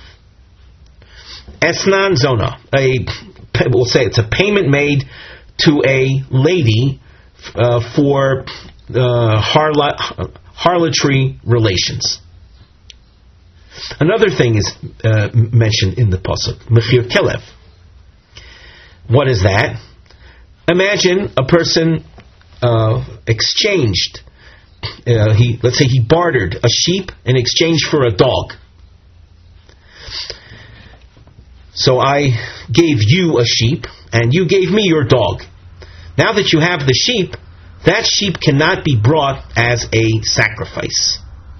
Esnan zona, a we'll say it's a payment made to a lady uh, for uh, harlot, harlotry relations. Another thing is uh, mentioned in the pasuk, mechir kelev. What is that? Imagine a person uh, exchanged. Uh, he let's say he bartered a sheep in exchange for a dog. So I gave you a sheep, and you gave me your dog. Now that you have the sheep, that sheep cannot be brought as a sacrifice.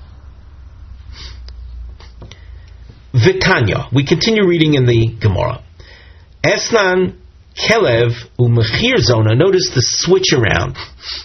Vitanya. We continue reading in the Gemara. Esnan kelev umechir zona. Notice the switch around.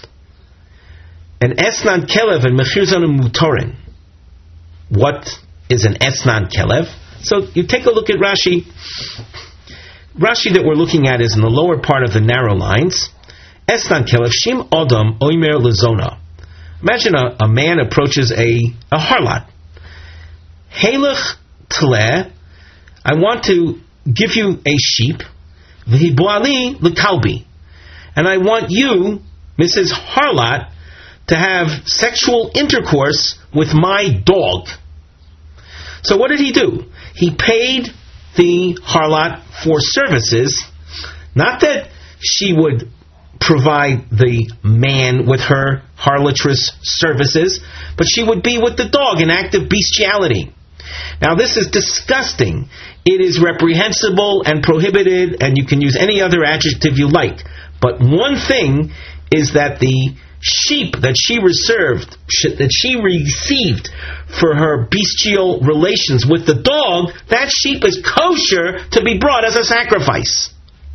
An esnan kelev and mechir zona mutorin. What is an esnan kelev? So you take a look at Rashi. Rashi that we're looking at is in the lower part of the narrow lines. Esnan kelev shim odom oimer lezona. Imagine a, a man approaches a, a harlot. Halach tleh, I want to give you a sheep. V'hibuali l'kalbi. And I want you, Missus Harlot, to have sexual intercourse with my dog. So what did he do? He paid the harlot for services, not that she would provide the man with her harlotrous services, but she would be with the dog, an act of bestiality. Now this is disgusting. It is reprehensible and prohibited, and you can use any other adjective you like. But one thing is that the sheep that she reserved, that she received for her bestial relations with the dog, that sheep is kosher to be brought as a sacrifice.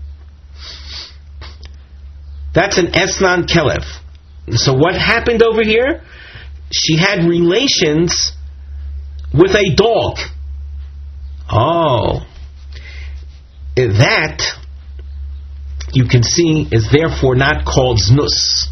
That's an esnan kelev. So what happened over here? She had relations with a dog. Oh. That, you can see, is therefore not called znus.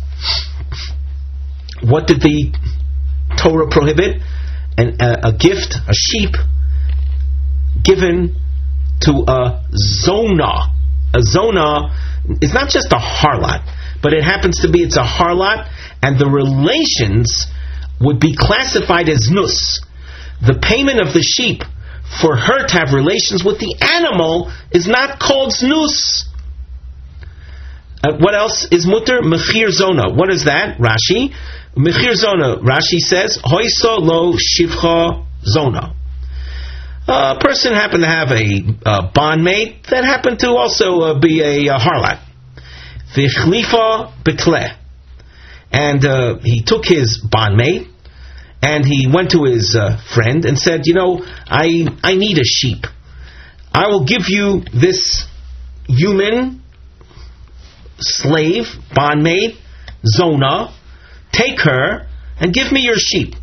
What did the Torah prohibit? An, a, a gift, a sheep, given to a zona. A zona is not just a harlot, but it happens to be it's a harlot, and the relations would be classified as znus. The payment of the sheep for her to have relations with the animal is not called znus. Uh, what else is mutter? Mechir zona. What is that? Rashi. Mechir zona. Rashi says, Hoiso lo shivcha zona. A person happened to have a uh, bondmate that happened to also uh, be a uh, harlot. V'chlifa betleh. And uh, he took his bondmate, and he went to his uh, friend and said, you know, I I need a sheep. I will give you this human slave, bondmaid, Zona, take her and give me your sheep.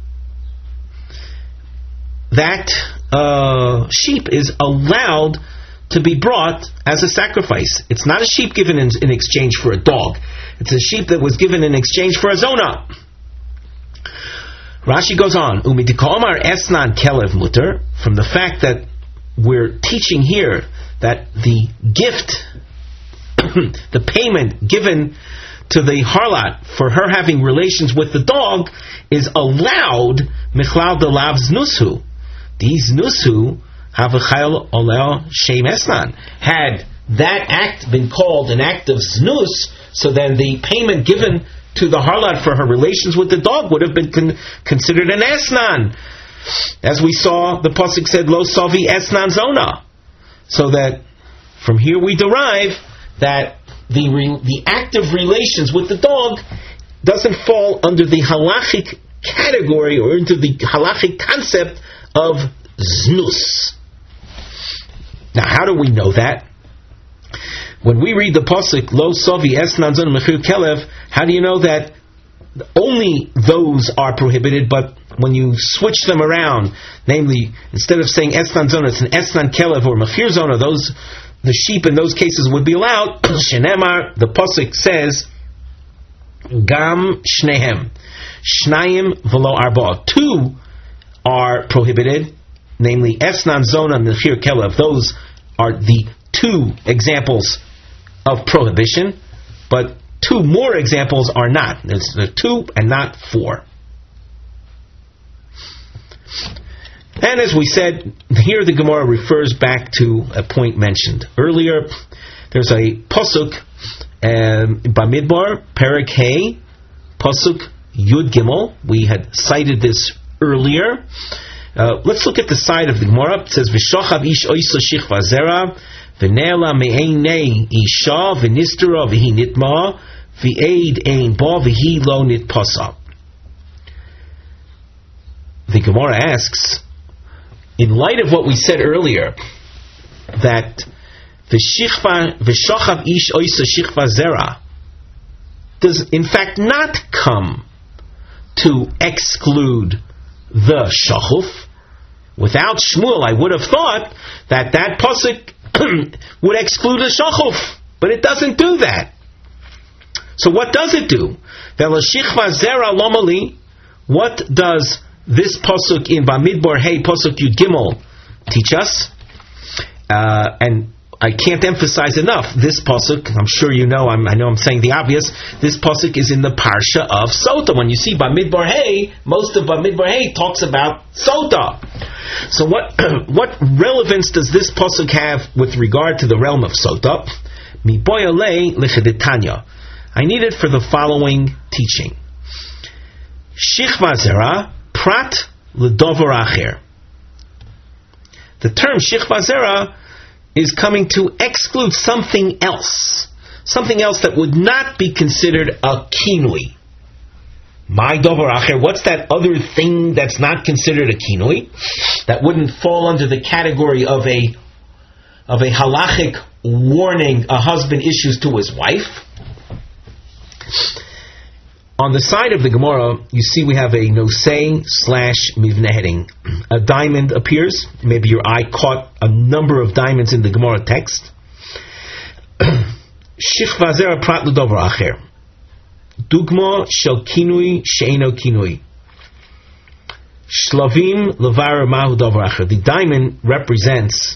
That uh, sheep is allowed to be brought as a sacrifice. It's not a sheep given in, in exchange for a dog. It's a sheep that was given in exchange for a Zona. Rashi goes on, Umidika esnan kelev mutter, from the fact that we're teaching here that the gift, the payment given to the harlot for her having relations with the dog is allowed, michlal de lavs nusu. These nusu have a chayil oleo shem esnan. Had that act been called an act of znus, so then the payment given to the harlot for her relations with the dog would have been con- considered an esnan. As we saw, the pasuk said, Lo savi esnan zona. So that from here we derive that the re- the act of relations with the dog doesn't fall under the halachic category or into the halachic concept of znus. Now, how do we know that? When we read the pasuk Lo savi esnan zona mechir kelev, how do you know that only those are prohibited, but when you switch them around, namely, instead of saying esnan zona, it's an esnan kelev or mechir zona, those, the sheep in those cases would be allowed. Shenemar, the pasuk says, Gam shnehem, shnayim v'lo arba. Two are prohibited, namely esnan zona and mechir kelev. Those are the two examples of prohibition, but two more examples are not. It's the two and not four. And as we said, here the Gemara refers back to a point mentioned earlier. There's a pasuk, um, Bamidbar, Perek Hey, pasuk Yud Gimel. We had cited this earlier. Uh, let's look at the side of the Gemara. It says, V'shochav ish oisa shichva zera, v'ne'ela me'einei isha, v'nistera v'hi nitma, v'eid ein ba, v'hi lo nitpasa. The Gemara asks, in light of what we said earlier, that v'shochav ish oisa shichva zera does in fact not come to exclude the shachuf. Without Shmuel, I would have thought that that pasuk would exclude the shachuf, but it doesn't do that. So what does it do? What does this pasuk in Bamidbar Hey, pasuk Yud Gimel, teach us? Uh, and I can't emphasize enough, this pasuk, I'm sure you know, I'm, I know I'm saying the obvious, this pasuk is in the parsha of Sota. When you see Bamidbar Hey, most of Bamidbar Hey talks about Sota. So what what relevance does this pasuk have with regard to the realm of Sota? Mi boyale lichedetanya. I need it for the following teaching. Shichva zera prat ledover acher. The term shichva zera is coming to exclude something else. Something else that would not be considered a kinui. My dover acher, what's that other thing that's not considered a kinui? That wouldn't fall under the category of a of a halachic warning a husband issues to his wife. On the side of the Gemara, you see we have a nosei slash mivneh heading. A diamond appears. Maybe your eye caught a number of diamonds in the Gemara text. Shichva zera prat l'dover acher. Dugma shel kinui she'eno kinui. Shlavim levar mahu dover acher. The diamond represents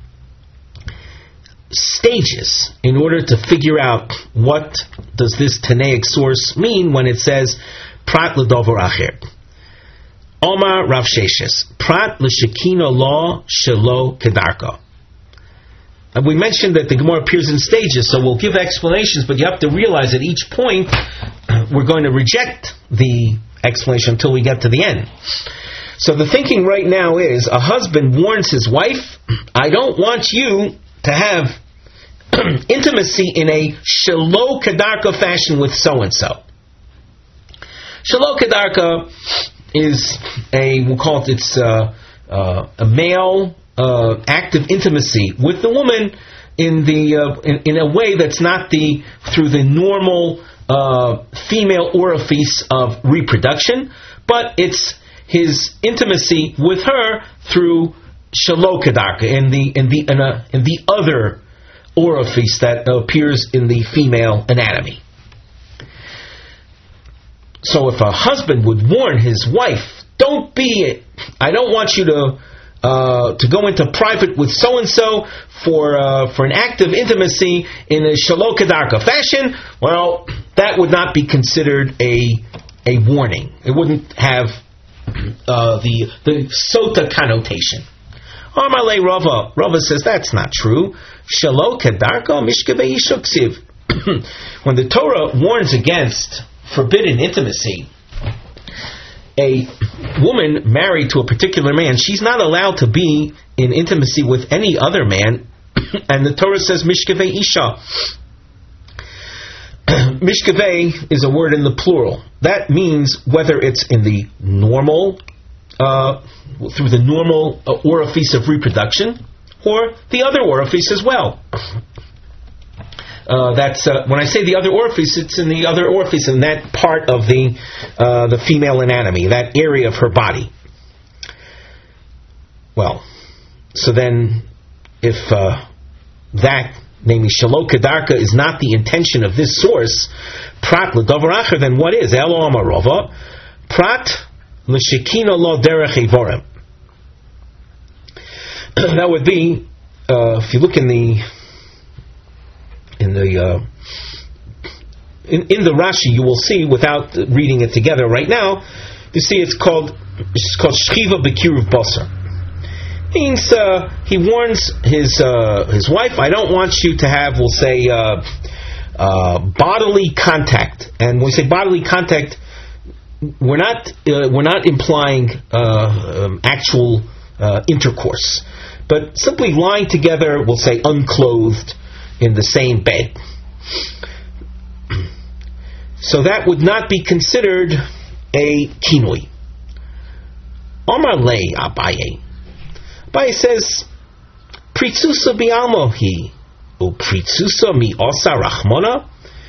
stages in order to figure out what does this Tanaic source mean when it says prat l'dover acher. Omar Rav Sheshes prat l'shekina law shelo kedarka. And we mentioned that the Gemara appears in stages, so we'll give explanations, but you have to realize at each point we're going to reject the explanation until we get to the end. So the thinking right now is a husband warns his wife, I don't want you to have intimacy in a shelo kedarka fashion with so-and-so. Shelo kedarka is a, we'll call it, it's uh, uh, a male uh, act of intimacy with the woman in the uh, in, in a way that's not the through the normal uh, female orifice of reproduction, but it's his intimacy with her through shelo kedarka, in the in the in, a, in the other orifice that appears in the female anatomy. So if a husband would warn his wife, don't be, I don't want you to uh, to go into private with so and so for uh, for an act of intimacy in a shelo kedarka fashion, well, that would not be considered a a warning. It wouldn't have uh, the the sota connotation. Amalei Rava, Rava says that's not true. Shelo kedarka mishkavei shuksiv. When the Torah warns against forbidden intimacy, a woman married to a particular man, she's not allowed to be in intimacy with any other man. And the Torah says mishkavei isha. Mishkavei is a word in the plural. That means whether it's in the normal, uh, through the normal uh, orifice of reproduction, or the other orifice as well. Uh, that's uh, when I say the other orifice, it's in the other orifice, in that part of the uh, the female anatomy, that area of her body. Well, so then, if uh, that, namely shelo kedarka, is not the intention of this source, prat l'davar acher, then what is? Elo amarova, prat l'shekina lo derech evorim. That would be, uh, if you look in the in the uh, in, in the Rashi, you will see, without reading it together right now, you see it's called it's called shchiva b'kiruv basar. Means uh, he warns his uh, his wife, I don't want you to have, we'll say, uh, uh, bodily contact. And when we say bodily contact, we're not uh, we're not implying uh, um, actual uh, intercourse, but simply lying together, we'll say unclothed, in the same bed. So that would not be considered a kinui. Omar lei Abaye. Abaye says, Pritzusa bi'almohi, u pritzusa mi osa rachmona.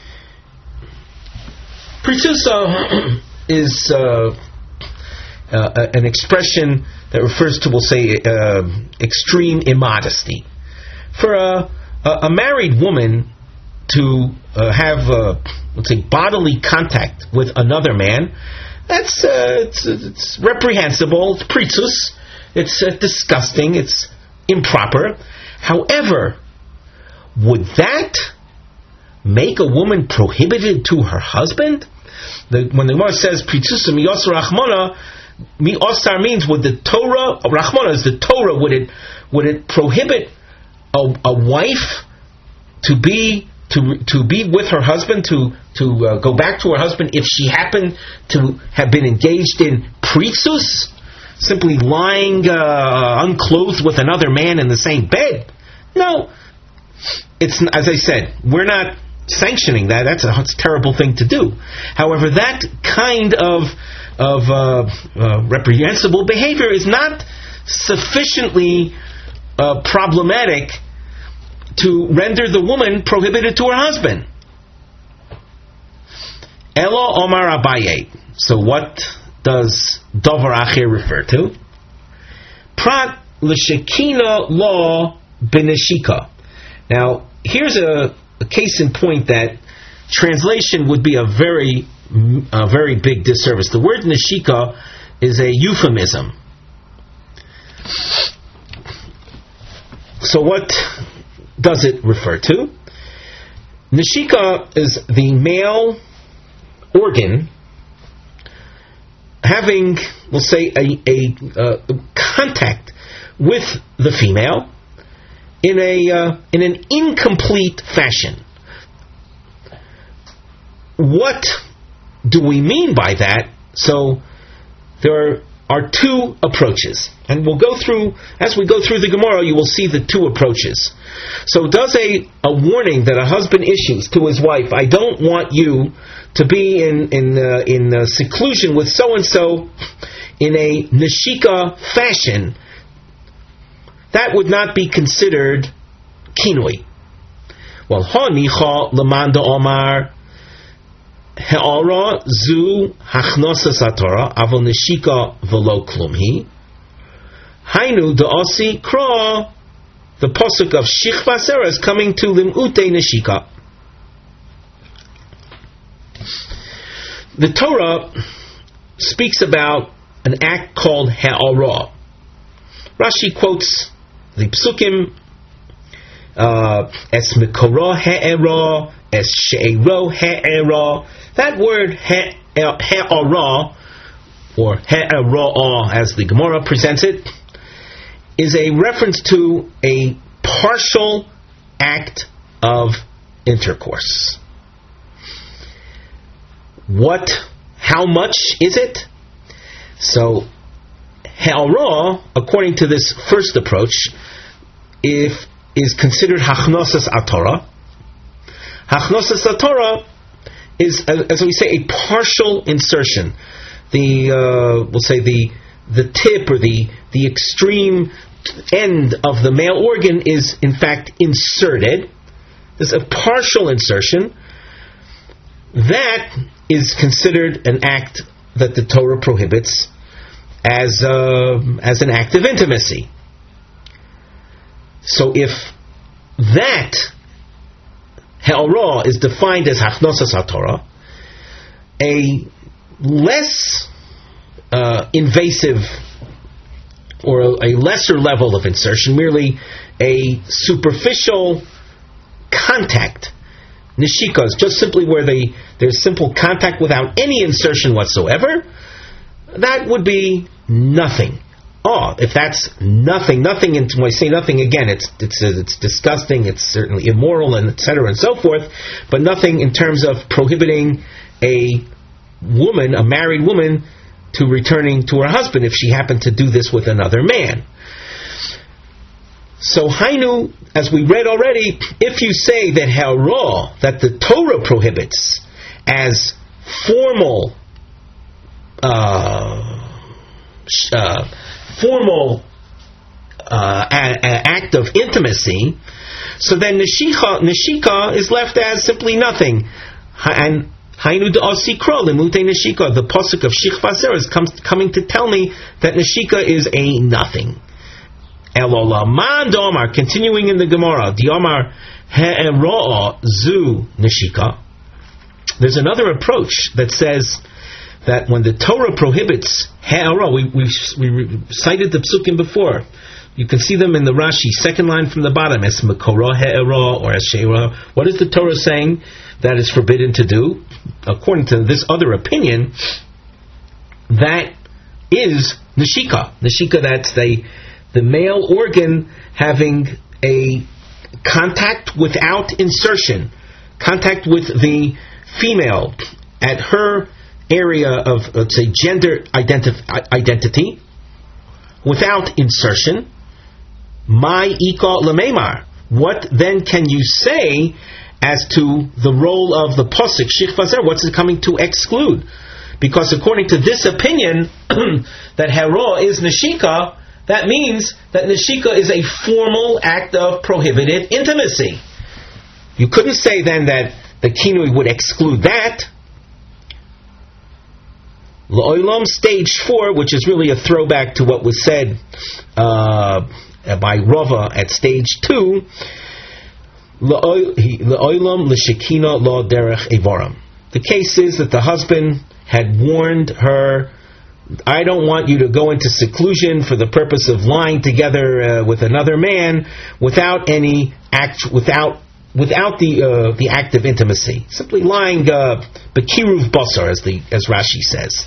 Pritzusa is uh, uh, an expression that refers to, we'll say, uh, extreme immodesty. For a a married woman to uh, have, uh, let's say, bodily contact with another man, that's uh, it's, it's reprehensible, it's pritzus, it's uh, disgusting, it's improper. However, would that make a woman prohibited to her husband? The, when the Gemara says pritzus mi osar rachmona, mi osar means, would the Torah, rachmona is the Torah, would it would it prohibit A, a wife to be to to be with her husband, to to uh, go back to her husband if she happened to have been engaged in pritzus, simply lying uh, unclothed with another man in the same bed? No, it's, as I said, we're not sanctioning that. That's a, that's a terrible thing to do. However, that kind of of uh, uh, reprehensible behavior is not sufficiently Uh, problematic to render the woman prohibited to her husband. Elo Omar Abaye. So what does Davar Acher refer to? Prat l'shekina lo beneshika. Now, here's a, a case in point that translation would be a very, a very big disservice. The word neshika is a euphemism. So what does it refer to? Neshika is the male organ having, we'll say, a, a uh, contact with the female in a uh, in an incomplete fashion. What do we mean by that? So there are are two approaches. And we'll go through, as we go through the Gemara, you will see the two approaches. So does a, a warning that a husband issues to his wife, I don't want you to be in in, uh, in uh, seclusion with so-and-so in a neshika fashion, that would not be considered kinui. Well, hanicha lemanda omar he'ara zu hachnosa satora avon neshika velo klumhi hainu da'asi kra. The pasuk of Shichva Sarah is coming to limute neshika. The Torah speaks about an act called ha'ara. Rashi quotes the psukim es mikora ha'era, es she'ero ha'era. That word ha'ara, or ha'era as the Gemara presents it, is a reference to a partial act of intercourse. What, how much is it? So, ha'ara, according to this first approach, if is considered hachnosas atorah. Hachnosas atorah is, as we say, a partial insertion. The uh, we'll say the the tip or the the extreme end of the male organ is in fact inserted. This is a partial insertion. That is considered an act that the Torah prohibits as uh, as an act of intimacy. So if that ha'ara is defined as hachnosas haTorah, a less uh, invasive or a, a lesser level of insertion, merely a superficial contact, nishikas, just simply where they, there's simple contact without any insertion whatsoever, that would be nothing. Oh, if that's nothing, nothing, and when I say nothing, again, it's it's it's disgusting, it's certainly immoral, and et cetera, and so forth, but nothing in terms of prohibiting a woman, a married woman, to returning to her husband if she happened to do this with another man. So, Hainu, as we read already, if you say that ha'ara, that the Torah prohibits as formal, uh, uh, formal uh, a, a act of intimacy, so then neshika, neshika is left as simply nothing. And Hainu da'asi kro limute neshika, the pasuk of Shichva Sarah is comes, coming to tell me that neshika is a nothing. Elolaman domar, continuing in the Gemara, diomar he'eroa zu neshika. There's another approach that says that when the Torah prohibits ha'ara, we, we we cited the psukim before. You can see them in the Rashi, second line from the bottom, as makora ha'ara or as she'era. What is the Torah saying that is forbidden to do? According to this other opinion, that is neshika. Neshika, that's the the male organ having a contact without insertion, contact with the female at her area of, let's say, gender identif- identity, without insertion. My ika lememar. What then can you say as to the role of the posik Shichva Sarah? What's it coming to exclude? Because according to this opinion, that hera is neshika, that means that neshika is a formal act of prohibited intimacy. You couldn't say then that the kinui would exclude that. L'olam, stage four, which is really a throwback to what was said uh, by Rava at stage two. L'olam l'shekina lo derech evaram. The case is that the husband had warned her, I don't want you to go into seclusion for the purpose of lying together uh, with another man without any act, without without the uh, the act of intimacy, simply lying bekiruv uh, basar, as the as Rashi says.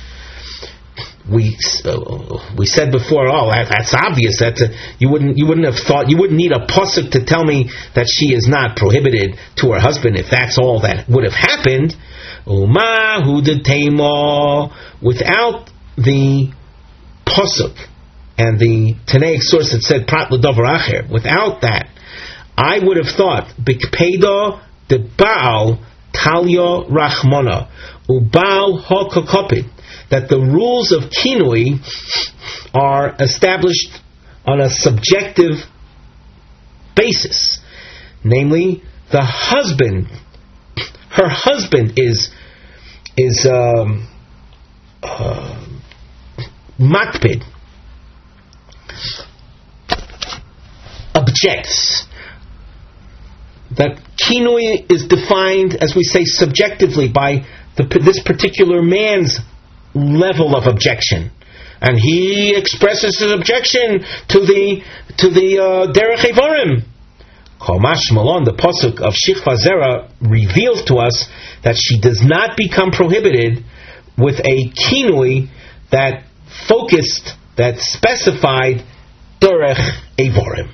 We uh, we said before, oh, that, that's obvious. That uh, you wouldn't you wouldn't have thought you wouldn't need a pasuk to tell me that she is not prohibited to her husband if that's all that would have happened. Uma hu detema, without the pasuk and the Tanaic source that said prat l'davar acher, without that, I would have thought bikpeda de baal talya rachmana ubaal hakakopid, that the rules of kinui are established on a subjective basis, namely the husband, her husband is is um, uh, makpid, objects. That kinui is defined, as we say, subjectively by the, this particular man's level of objection, and he expresses his objection to the to the uh, derech evarim. Chomash Malon, the pasuk of Shikva Zera, reveals to us that she does not become prohibited with a kinui that focused, that specified derech evarim.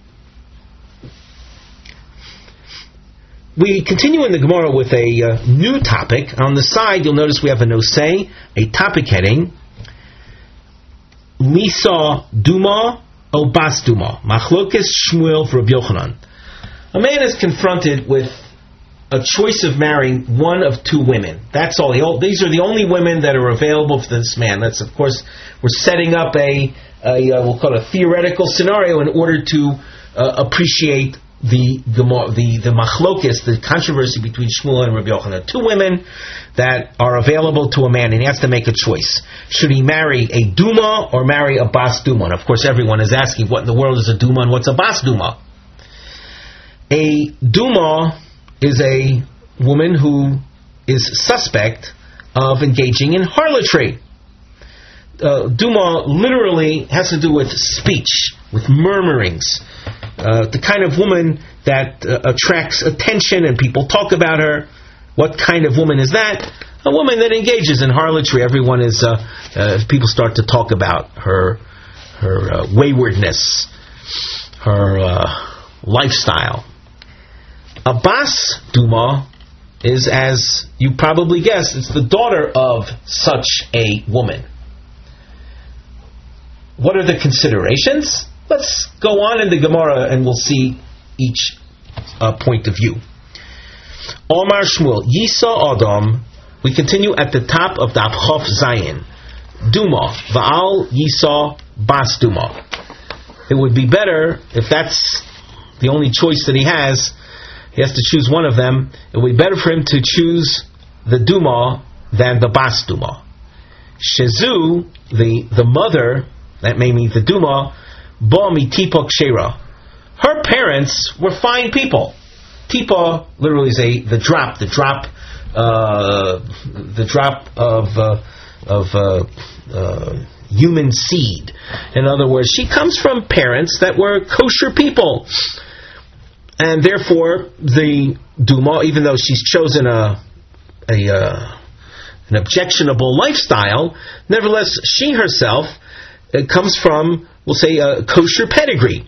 We continue in the Gemara with a uh, new topic. On the side, you'll notice we have a nosei, a topic heading, Lisa Duma o Bas Duma, Machlokes Shmuel for Rabbi Yochanan. A man is confronted with a choice of marrying one of two women. That's all. These are the only women that are available for this man. That's, of course, we're setting up a, a uh, we'll call it a theoretical scenario in order to uh, appreciate the the the machlokes, the controversy between Shmuel and Rabbi Yochanan. Two women that are available to a man, and he has to make a choice. Should he marry a Duma or marry a Bas Duma? And of course, everyone is asking, what in the world is a Duma and what's a Bas Duma? A Duma is a woman who is suspect of engaging in harlotry. Uh, Duma literally has to do with speech, with murmurings. Uh, the kind of woman that uh, attracts attention and people talk about her. What kind of woman is that? A woman that engages in harlotry. Everyone is, uh, uh, people start to talk about her her uh, waywardness, her uh, lifestyle. A Bas Duma is, as you probably guessed, it's the daughter of such a woman. What are the considerations? Let's go on in the Gemara and we'll see each uh, point of view. Omar Shmuel, Yisa Adam. We continue at the top of the Chof Zayin. Duma, Va'al Yisa Bas Duma. It would be better if that's the only choice that he has. He has to choose one of them. It would be better for him to choose the Duma than the Bas Duma. Shezu, the the mother, that may mean the Duma. Bami Tipa Kshera. Her parents were fine people. Tipa literally is a the drop, the drop, uh, the drop of uh, of uh, uh, human seed. In other words, she comes from parents that were kosher people, and therefore the Duma, even though she's chosen a a uh, an objectionable lifestyle, nevertheless she herself it comes from, we'll say, a kosher pedigree.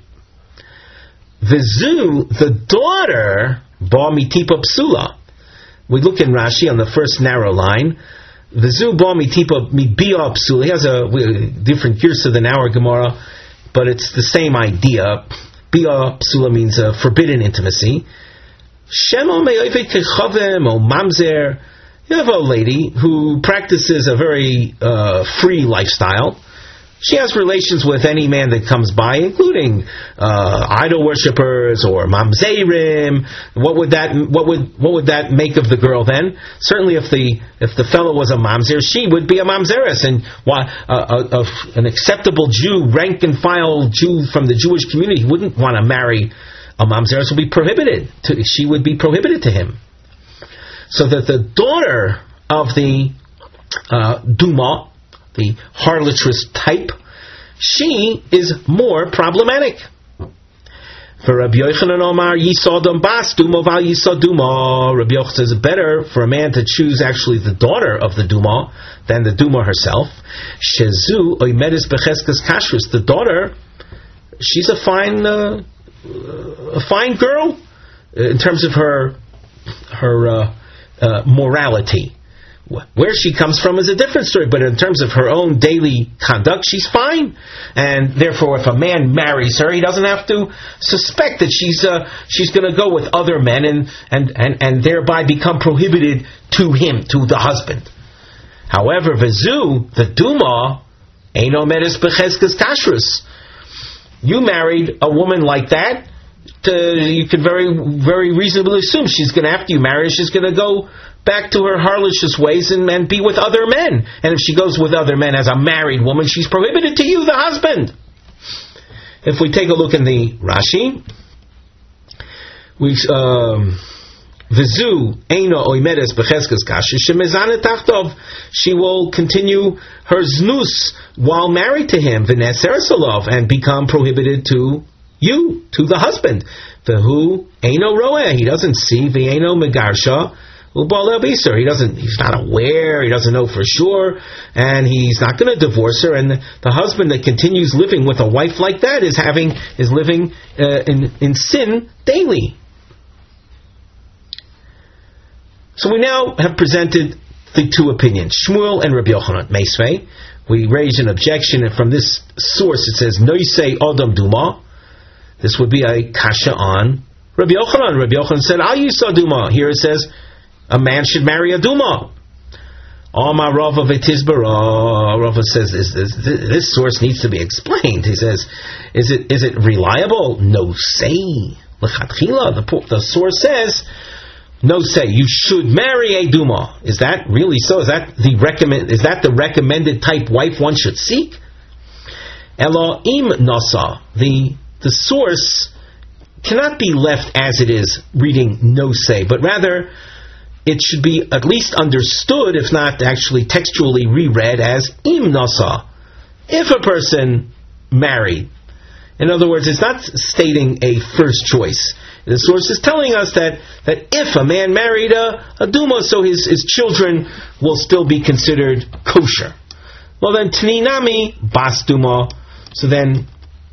Vizu, the daughter, ba mitipa psula. We look in Rashi on the first narrow line. Vizu ba mitipa mibia psula. He has a different girsa than our Gemara, but it's the same idea. Bia psula means uh, forbidden intimacy. Shema me'oivek kechavem o mamzer. You have a lady who practices a very uh, free lifestyle. She has relations with any man that comes by, including uh, idol worshippers or mamzerim. What would that what would what would that make of the girl then? Certainly, if the if the fellow was a mamzer, she would be a mamzeres, and why uh, an acceptable Jew, rank and file Jew from the Jewish community, wouldn't want to marry a mamzeres. Would be prohibited. To, she would be prohibited to him. So that the daughter of the uh, Duma, the harlotress type, she is more problematic. For Rabbi Yochanan Omar, Yisodom Bas Duma Val Yisoduma. Rabbi Yochanan says it's better for a man to choose actually the daughter of the Duma than the Duma herself. Shezu Oimedes Becheskas Kashrus. The daughter, she's a fine, uh, a fine girl in terms of her her uh, uh, morality. Where she comes from is a different story, but in terms of her own daily conduct, she's fine. And therefore, if a man marries her, he doesn't have to suspect that she's uh, she's going to go with other men and, and, and, and thereby become prohibited to him, to the husband. However, Vizu, the Duma, Eino Medes Becheskas Kashrus. You married a woman like that, to, you could very, very reasonably assume she's going to, after you marry, she's going to go back to her harlocious ways and, and be with other men. And if she goes with other men as a married woman, she's prohibited to you, the husband. If we take a look in the Rashi, we um, Vizu eino oimedes becheskes kasha shemezane tachtov. She will continue her znus while married to him, v'neser salov, and become prohibited to you, to the husband. V'hu eino roeh. He doesn't see. V'eino megarsha ubal elbiser. He doesn't. He's not aware. He doesn't know for sure, and he's not going to divorce her. And the, the husband that continues living with a wife like that is having is living uh, in in sin daily. So we now have presented the two opinions, Shmuel and Rabbi Yochanan. Meisvei, we raise an objection, and from this source it says, Noisei Odom Duma. This would be a kasha on Rabbi Yochanan. Rabbi Yochanan said, Al Yisa Duma. Here it says, a man should marry a Duma. Amar Rava v'tizbara. Rava says, this, this, this source needs to be explained. He says, is it is it reliable? No say. L'chatchila, the, the source says, no say, you should marry a Duma. Is that really so? Is that the recommend? Is that the recommended type wife one should seek? Elo im nasa. The the source cannot be left as it is, reading no say, but rather it should be at least understood, if not actually textually reread, as im nasa. If a person married. In other words, it's not stating a first choice. The source is telling us that, that if a man married a, a Duma, so his, his children will still be considered kosher. Well then, Tninami Bas Duma. So then,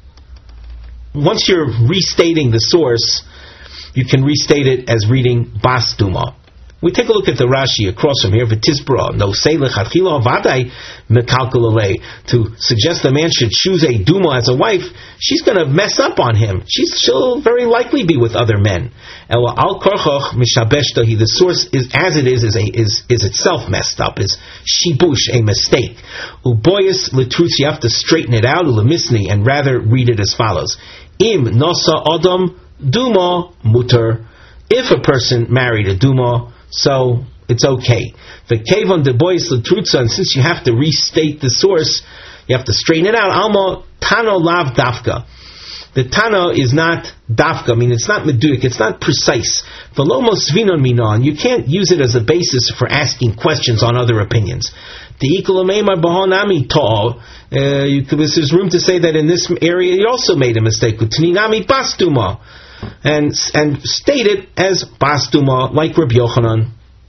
once you're restating the source, you can restate it as reading Bas Duma. We take a look at the Rashi across from here, V'tizbra, no say lechatchila vaday mekalkalale. To suggest a man should choose a Duma as a wife, she's going to mess up on him. She's, she'll very likely be with other men. Ela al korchoch mishabeshtahi. The source is as it is is a, is is itself messed up. Is shibush, a mistake. Uboyis letrutz. You have to straighten it out. Ulemisni, and rather read it as follows: Im nosa adam Duma muter. If a person married a Duma, so it's okay. The kevon de bois letrutza, and since you have to restate the source, you have to straighten it out. Alma tano lav dafka. The tano is not dafka. I mean, it's not meduik. It's not precise. V'lomo svinon minon. You can't use it as a basis for asking questions on other opinions. The ikolamema bahonami ta'al. There's room to say that in this area you also made a mistake. Tninami bastuma. And and state it as Bastuma, like Rabbi Yochanan.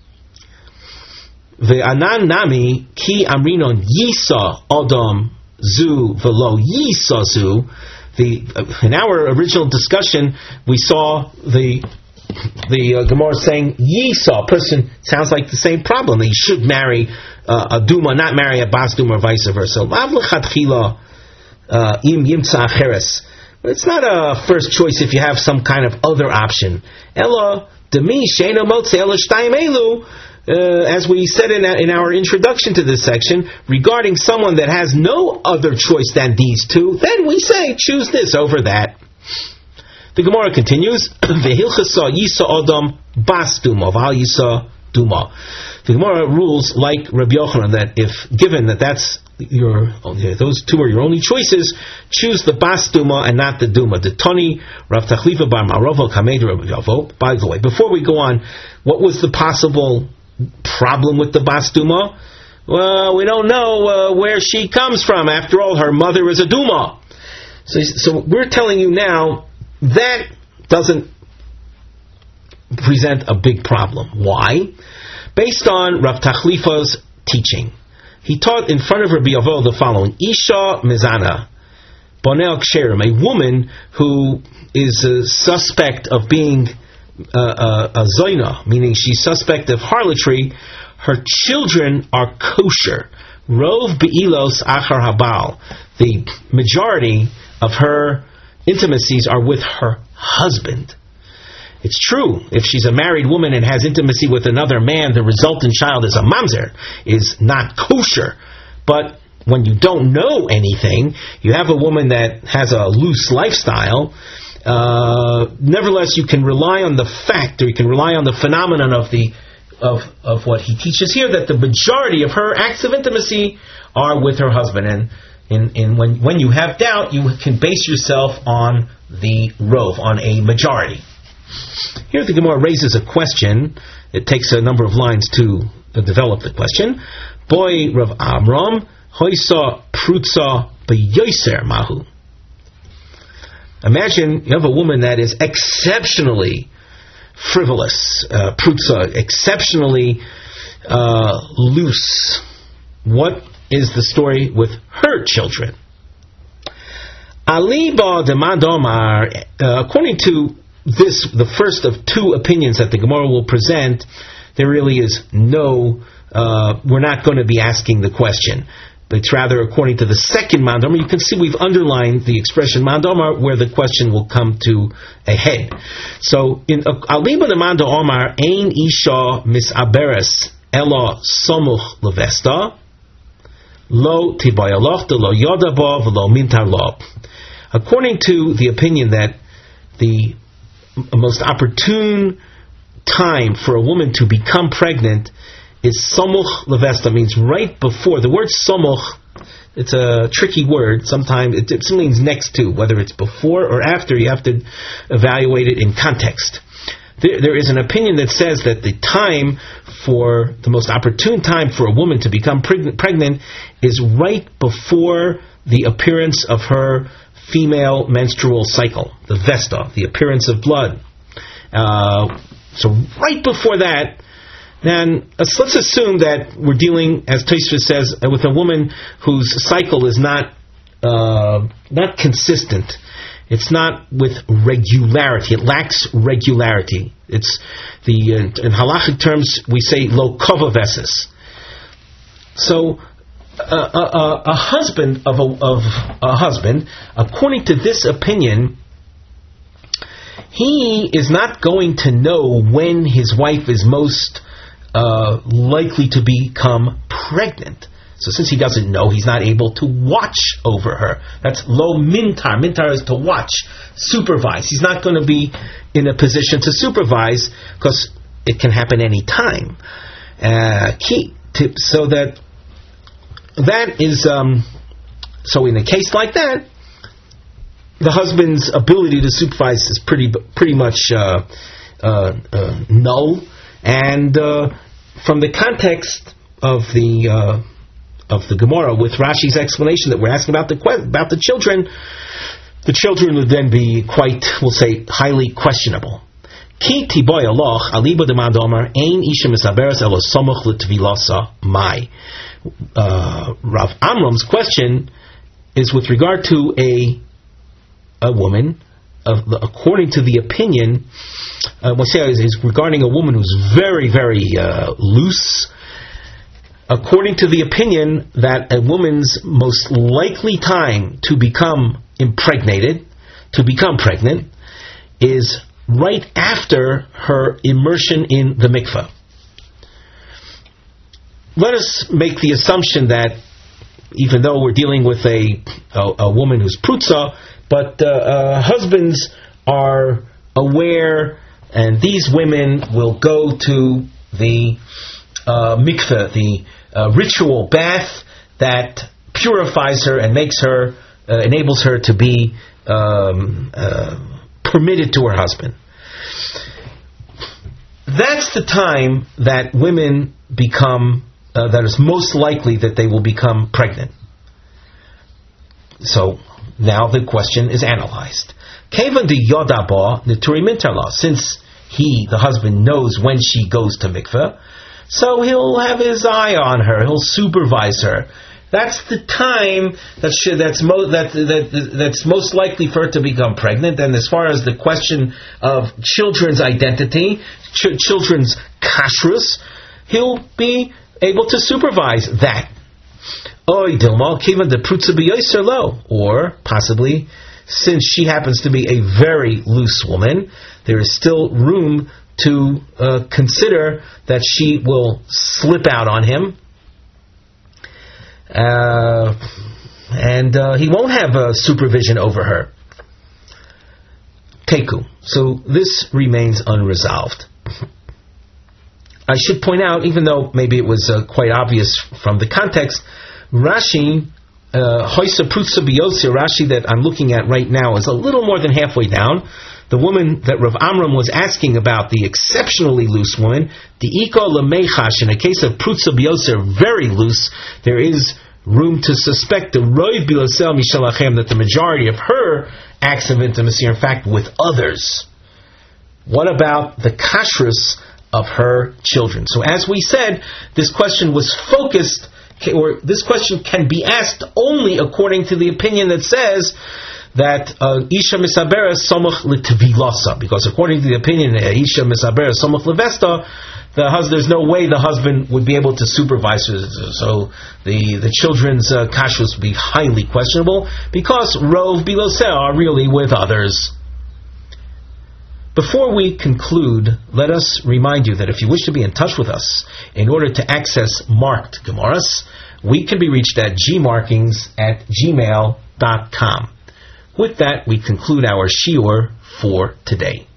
Ve'anan nami ki amrinon yisa adam zu velo yisa zu. The in our original discussion we saw the the uh, Gemara saying yisa, person sounds like the same problem. He should marry uh, a Duma, not marry a Bastuma, or vice versa. Lav lechatchila im yimtza acheres. It's not a first choice if you have some kind of other option. Ella demi sheina motze ela shtayim elu. As we said in, in our introduction to this section, regarding someone that has no other choice than these two, then we say choose this over that. The Gemara continues, Vehilchasa yisa adam bas duma v'al yisa duma. The Gemara rules like Rabbi Yochanan that if given that that's your those two are your only choices, choose the bas duma and not the duma. The Tani Rav Tachlifa bar Marovo Kamed Rabbi Yavo. By the way, before we go on, what was the possible problem with the bas duma? Well, we don't know uh, where she comes from. After all, her mother is a duma. So, so we're telling you now that doesn't present a big problem. Why? Based on Rav Tachlifa's teaching. He taught in front of Rabbi Yavo the following: Isha mezana, bonel ksherim, a woman who is a suspect of being uh, a, a zoina, meaning she's suspect of harlotry. Her children are kosher. Rov be'ilos achar habal. The majority of her intimacies are with her husband. It's true, if she's a married woman and has intimacy with another man, the resultant child is a mamzer, is not kosher. But when you don't know anything, you have a woman that has a loose lifestyle, Uh, nevertheless, you can rely on the fact, or you can rely on the phenomenon of the of of what he teaches here, that the majority of her acts of intimacy are with her husband. And in, in when when you have doubt, you can base yourself on the rov, on a majority. Here the Gemara raises a question. It takes a number of lines to uh, develop the question. Boy Rav Amram, hoisa prutza beyoser mahu. Imagine you have a woman that is exceptionally frivolous, uh, prutza, exceptionally uh, loose. What is the story with her children? Aliba demand omar, uh, according to this, the first of two opinions that the Gemara will present, there really is no, uh, we're not going to be asking the question. But it's rather according to the second Mandomar. You can see we've underlined the expression Mandomar where the question will come to a head. So, in Aliba the Mando Omar, Ein Isha Misaberes Ela Somuch Levesta, Lo Tibayaloch de Lo Yodabov Lo Mintar Lo. According to the opinion that the most opportune time for a woman to become pregnant is Somuch Levesta, means right before. The word Somuch, it's a tricky word. Sometimes it, it means next to, whether it's before or after. You have to evaluate it in context. There, there is an opinion that says that the time for, the most opportune time for a woman to become preg- pregnant is right before the appearance of her female menstrual cycle, the Vesta, the appearance of blood. Uh, so right before that, then uh, let's assume that we're dealing, as Tosfos says, uh, with a woman whose cycle is not uh, not consistent. It's not with regularity. It lacks regularity. It's the uh, in halachic terms we say lo kovavesis. So uh, a, a, a husband of a, of a husband, according to this opinion, he is not going to know when his wife is most Uh, likely to become pregnant. So since he doesn't know, he's not able to watch over her. That's lo mintar. Mintar is to watch, supervise. He's not going to be in a position to supervise because it can happen any time. Uh, key tip, so that that is um, so in a case like that, the husband's ability to supervise is pretty pretty much uh, uh, uh, null. And uh, from the context of the uh, of the Gemara, with Rashi's explanation that we're asking about the about the children, the children would then be quite, we'll say, highly questionable. Ki tiboy aloch aliba demand omar ein isha misaberes elo somuch l'tvilasa mai. Rav Amram's question is with regard to a a woman. Of, according to the opinion, uh, we'll say is regarding a woman who's very, very uh, loose. According to the opinion that a woman's most likely time to become impregnated, to become pregnant, is right after her immersion in the mikveh. Let us make the assumption that even though we're dealing with a a, a woman who's prutza, but uh, uh, husbands are aware, and these women will go to the uh, mikveh, the uh, ritual bath that purifies her and makes her, uh, enables her to be um, uh, permitted to her husband. That's the time that women become, uh, that is most likely that they will become pregnant. So, now the question is analyzed. Kevan de Yodaba Nituri Mintarla. Since he, the husband, knows when she goes to mikveh, so he'll have his eye on her. He'll supervise her. That's the time that she, that's mo- that, that that's most likely for her to become pregnant. And as far as the question of children's identity, ch- children's kashrus, he'll be able to supervise that. Or possibly, since she happens to be a very loose woman, there is still room to uh, consider that she will slip out on him, uh, and uh, he won't have uh, supervision over her. Teku. So this remains unresolved. I should point out, even though maybe it was uh, quite obvious from the context, Rashi, Hoysa Prutsa Biyosir, Rashi that I'm looking at right now is a little more than halfway down. The woman that Rav Amram was asking about, the exceptionally loose woman, the Iko Lemechash, in a case of Prutsa Biyosir, very loose, there is room to suspect the Roiv Bilosel Mishalachem, that the majority of her acts of intimacy are in fact with others. What about the kashrus of her children? So as we said, this question was focused, or this question can be asked only according to the opinion that says that uh, Isha Misabera Somach L'Tvilasa, because according to the opinion that Isha Misabera Somach L'Vesta, the hus- there's no way the husband would be able to supervise her, so the, the children's uh, kashrus would be highly questionable, because Rov Biloseh are really with others. Before we conclude, let us remind you that if you wish to be in touch with us in order to access marked Gemaras, we can be reached at gmarkings at gmail dot com. With that, we conclude our shiur for today.